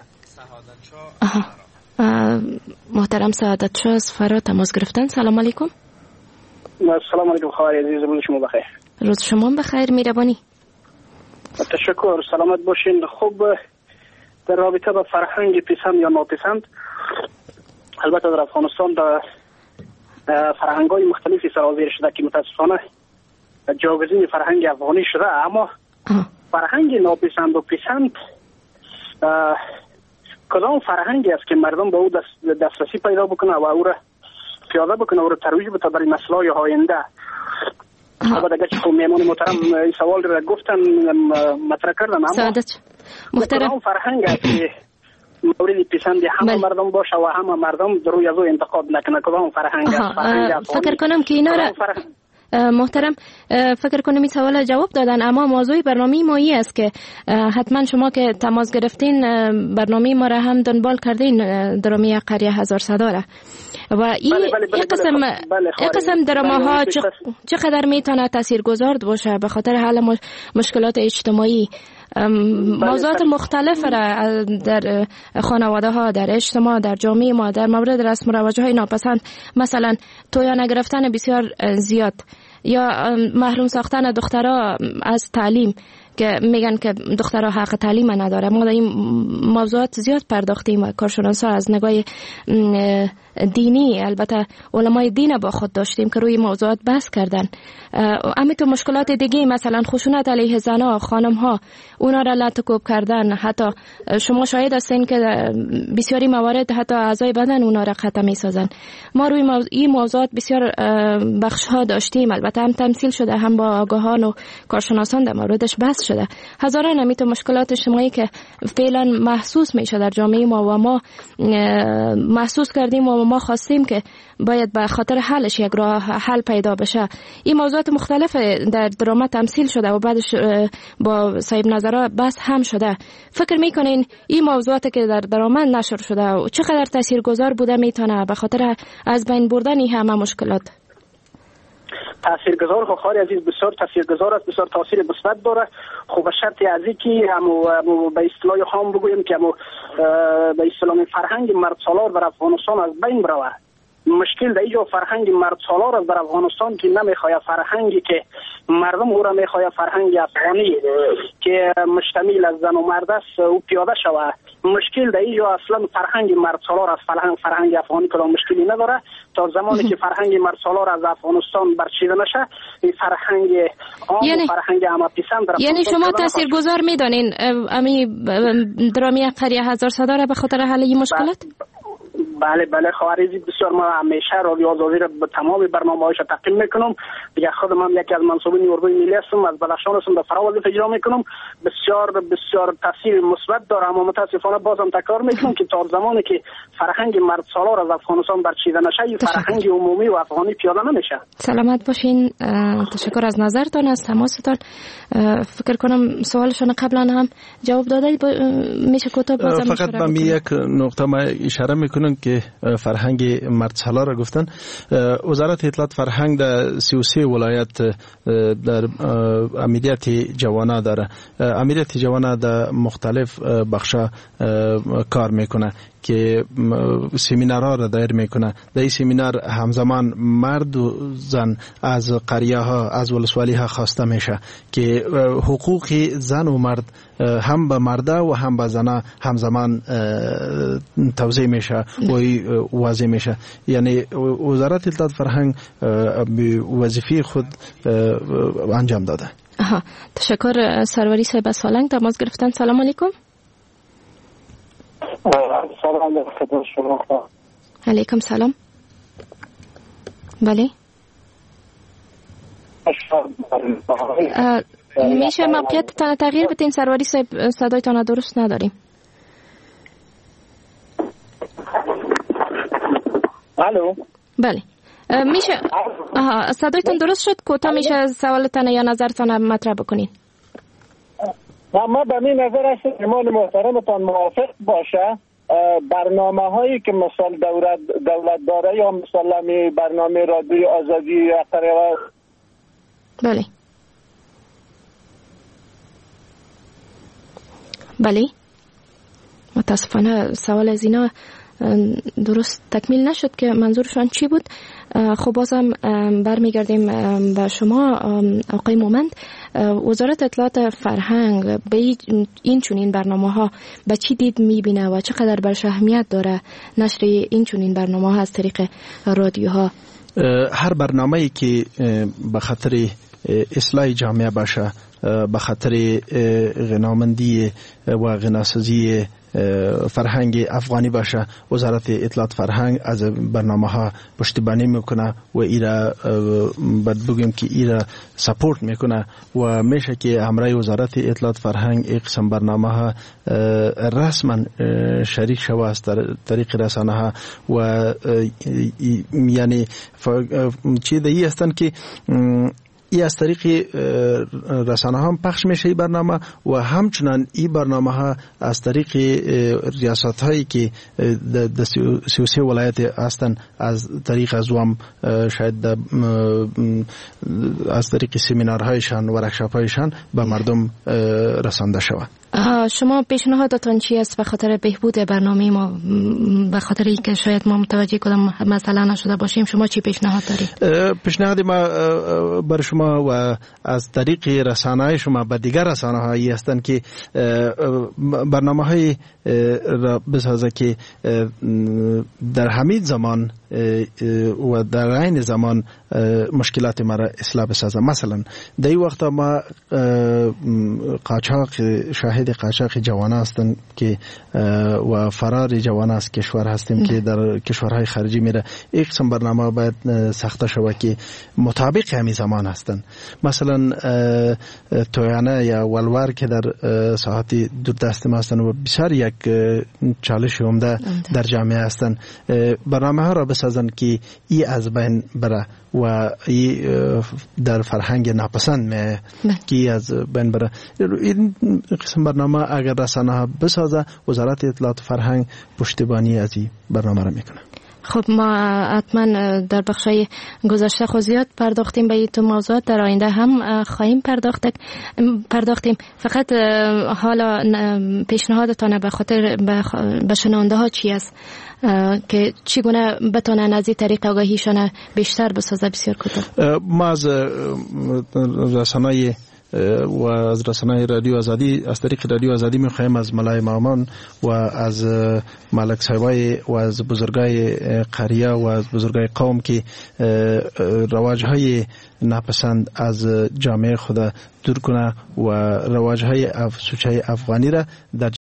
محترم سعادت شاه از فرا تماس گرفتن. سلام علیکم. سلام علیکم خواهر عزیز، روز شما بخیر. روز شما بخیر. میروانی. تشکر، سلامت باشین. خوب، در رابطه با فرهنگ پسند یا ناپسند، البته در افغانستان در فرهنگ های مختلفی سرازیر شده که متاسفانه جاگزین فرهنگ افغانی شده، اما فرهنگ ناپسند و پسند کدام فرهنگی است که مردم به او دست دسترسی پیدا بکنه و او را پیاده بکنه، او را ترویج بده برای مسائل آینده. البته اگر که میمون محترم این سوال را گفتن مطرح کردن، اما محترم کدام فرهنگ است که مورد پسند همه مردم باشه و همه مردم روی از او انتقاد نکنه؟ کدام فرهنگ است؟ فرهنگ فکر کنم که اینا را محترم فکر کنم این سوال جواب دادن، اما موضوع برنامه ما ای است که حتما شما که تماس گرفتین برنامه ما را هم دنبال کردین، درامه قریه هزار صدا را، و این قسم این قسم درامه ها چقدر میتونه تاثیرگذار باشه به خاطر حل مشکلات اجتماعی. موضوعات مختلف را در خانواده ها، در اجتماع، در جامعه ما در مورد رسم و رواج های ناپسند، مثلا تویانه گرفتن بسیار زیاد یا محروم ساختن دخترها از تعلیم، که میگن که دخترها حق تعلیم نداره. ما در این موضوعات زیاد پرداختیم و کارشناسا از نگاه دینی، البته علمای دین با خود داشتیم که روی موضوعات بحث کردن. همینطور مشکلات دیگه مثلا خشونت علیه زنها، خانمها، اونا را لطکوب کردن. حتی شما شاهد هستین که بسیاری موارد حتی اعضای بدن اونا را قطع میسازن. ما روی موضوع این موضوعات بسیار بخش ها داشتیم، البته هم تمثیل شده، هم با آگاهان و کارشناسان در موردش بحث شده. هزاران همینطور مشکلات اجتماعی که فعلا محسوس میشه در جامعه ما و ما محسوس کردیم و ما خواستیم که باید به خاطر حلش یک راه حل پیدا بشه. این موضوعات مختلف در درآمد تمثیل شده و بعدش با صاحب نظرها بحث هم شده. فکر میکنین این موضوعاتی که در درآمد نشر شده و چقدر تاثیرگذار بوده میتونه به خاطر از بین بردن این همه مشکلات؟ تاثیرگذار خو خواهر عزیز بسیار تاثیرگذار است، بسیار تاثیر مثبت داره. خب به شرط از اینکه همو به اصطلاح خام بگویم که همو به اصطلاح فرهنگ مرد سالار در افغانستان از بین بروه. مشکل در اینجا فرهنگ مرد سالار است در افغانستان که نمیخواد فرهنگی که مردم او را میخواد فرهنگ افغانی که مشتمل از زن و مرد است او پیاده شود. مشکل در اینجا اصلا فرهنگ مرد سالار از فرهنگ فرهنگ افغانی کدام مشکلی نداره. تا زمانی که فرهنگ مرد سالار از افغانستان برچیده نشه، این فرهنگ عام یعنی و فرهنگ عامه‌پسند در یعنی شما تاثیرگذار میدانین امی درامی قریه هزار صدا را به خاطر حل این مشکلات؟ بله بله خواهرزی بسیار. ما همیشه رادیو آزادی را به تمام برنامه‌هایش تقدیم میکنم. دیگه خودم هم یکی از منصوبین نیروی ملی هستم، از بدخشان هستم، در فرا وظیفه اجرا میکنم. بسیار بسیار تاثیر مثبت داره، اما متاسفانه بازم تکرار میکنم که تا زمانی که فرهنگ مرد سالار از افغانستان برچیده نشه، این فرهنگ عمومی و افغانی پیاده نمیشه. سلامت باشین. تشکر از نظرتان، از تماستان. فکر کنم سوالشون قبلا هم جواب دادید، میشه کوتاه بازم فقط من یک نقطه ما اشاره میکنم که فرهنگ مرد سالار را گفتن. وزارت اطلاعات فرهنگ در سی و سه ولایت در امنیت جوانه داره. امنیت جوانه در مختلف بخشا کار میکنه که سمینارها را دایر میکنه. در این سمینار همزمان مرد و زن از قریه ها، از ولسوالی ها خواسته میشه که حقوق زن و مرد هم به مرده و هم به زنه همزمان توزیع میشه و واضح میشه. یعنی وزارت اطلاعات فرهنگ وظیفه خود انجام داده. آها، تشکر. سروری صاحب از سالنگ تماس گرفتن. سلام علیکم. سلام علیکم شما. علیکم سلام. بله. میشه موقعیتتان تغییر بدین سروری صاحب؟ صدایتان درست نداریم. الو. بله. میشه آها صدایتان درست شد؟ کوتاه میشه سوالتان یا نظرتان مطرح بکنین. ما به این نظر است ایمان محترمتان موافق باشه برنامه هایی که مثال دولت دولت داره یا مثلا برنامه رادیو آزادی قرار. بله بله متاسفانه سوال از اینا درست تکمیل نشد که منظورشان چی بود. خب بازم برمیگردیم به شما آقای مومند. وزارت اطلاعات فرهنگ به این چونین برنامه ها به چی دید میبینه و چقدر برش اهمیت داره نشر این چونین برنامه ها از طریق رادیوها؟ هر برنامه‌ای که به خاطر اصلاح جامعه باشه، به خاطر غنامندی و غناسازی فرهنگ افغانی باشه، وزارت اطلاعات فرهنگ از برنامه ها پشتیبانی میکنه و ایرا بعد بگیم که ایرا سپورت میکنه و میشه که همراه وزارت اطلاعات فرهنگ یک قسم برنامه ها رسما شریک شوه از طریق رسانه ها و یعنی چی دیگه هستن که ای از طریق رسانه هم پخش میشه این برنامه و همچنان این برنامه ها از طریق ریاست هایی که در سی و سه ولایت هستن از طریق از وام شاید از طریق سمینارهایشان و ورکشاپ هایشان به مردم رسانده شود. شما پیشنهادتان چی است به خاطر بهبود برنامه ما، به خاطر اینکه شاید ما متوجه کدام مسئله نشده باشیم؟ شما چی پیشنهاد دارید؟ پیشنهاد ما بر شما و از طریق رسانه‌های شما به دیگر رسانه‌هایی هستند که برنامه‌های را بسازه که در همین زمان و در عین زمان مشکلات ما را اصلاح بسازه. مثلا در این وقت ما قاچاق شاهد قاچاق جوان هستند که و فرار جوان از کشور هستیم که در کشورهای خارجی میره. یک قسم برنامه باید ساخته شود که مطابق همین زمان هستند. مثلا تویانه یا ولور که در ساحات دوردست ما هستند و بسیار یک چالش عمده در جامعه هستند، برنامه ها را بسازند که ای از بین بره و ای در فرهنگ ناپسند می که از بین بره. این قسم برنامه اگر رسانه ها بسازه، وزارت اطلاعات فرهنگ پشتیبانی از این برنامه را میکنه. خب ما حتما در بخشای گذشته خود زیاد پرداختیم به این تو موضوعات، در آینده هم خواهیم پرداخت پرداختیم. فقط حالا پیشنهادتان به خاطر به شنونده ها چی است که چگونه بتونن از این طریق آگاهیشان بیشتر بسازه؟ بسیار کوتاه. ما از رسانه‌های و از رسانه رادیو آزادی، از طریق رادیو آزادی میخوایم از ملای مامان و از ملک صاحبای و از بزرگای قریه و از بزرگای قوم که رواجهای ناپسند از جامعه خود دور کنه و رواجهای سوچه افغانی را در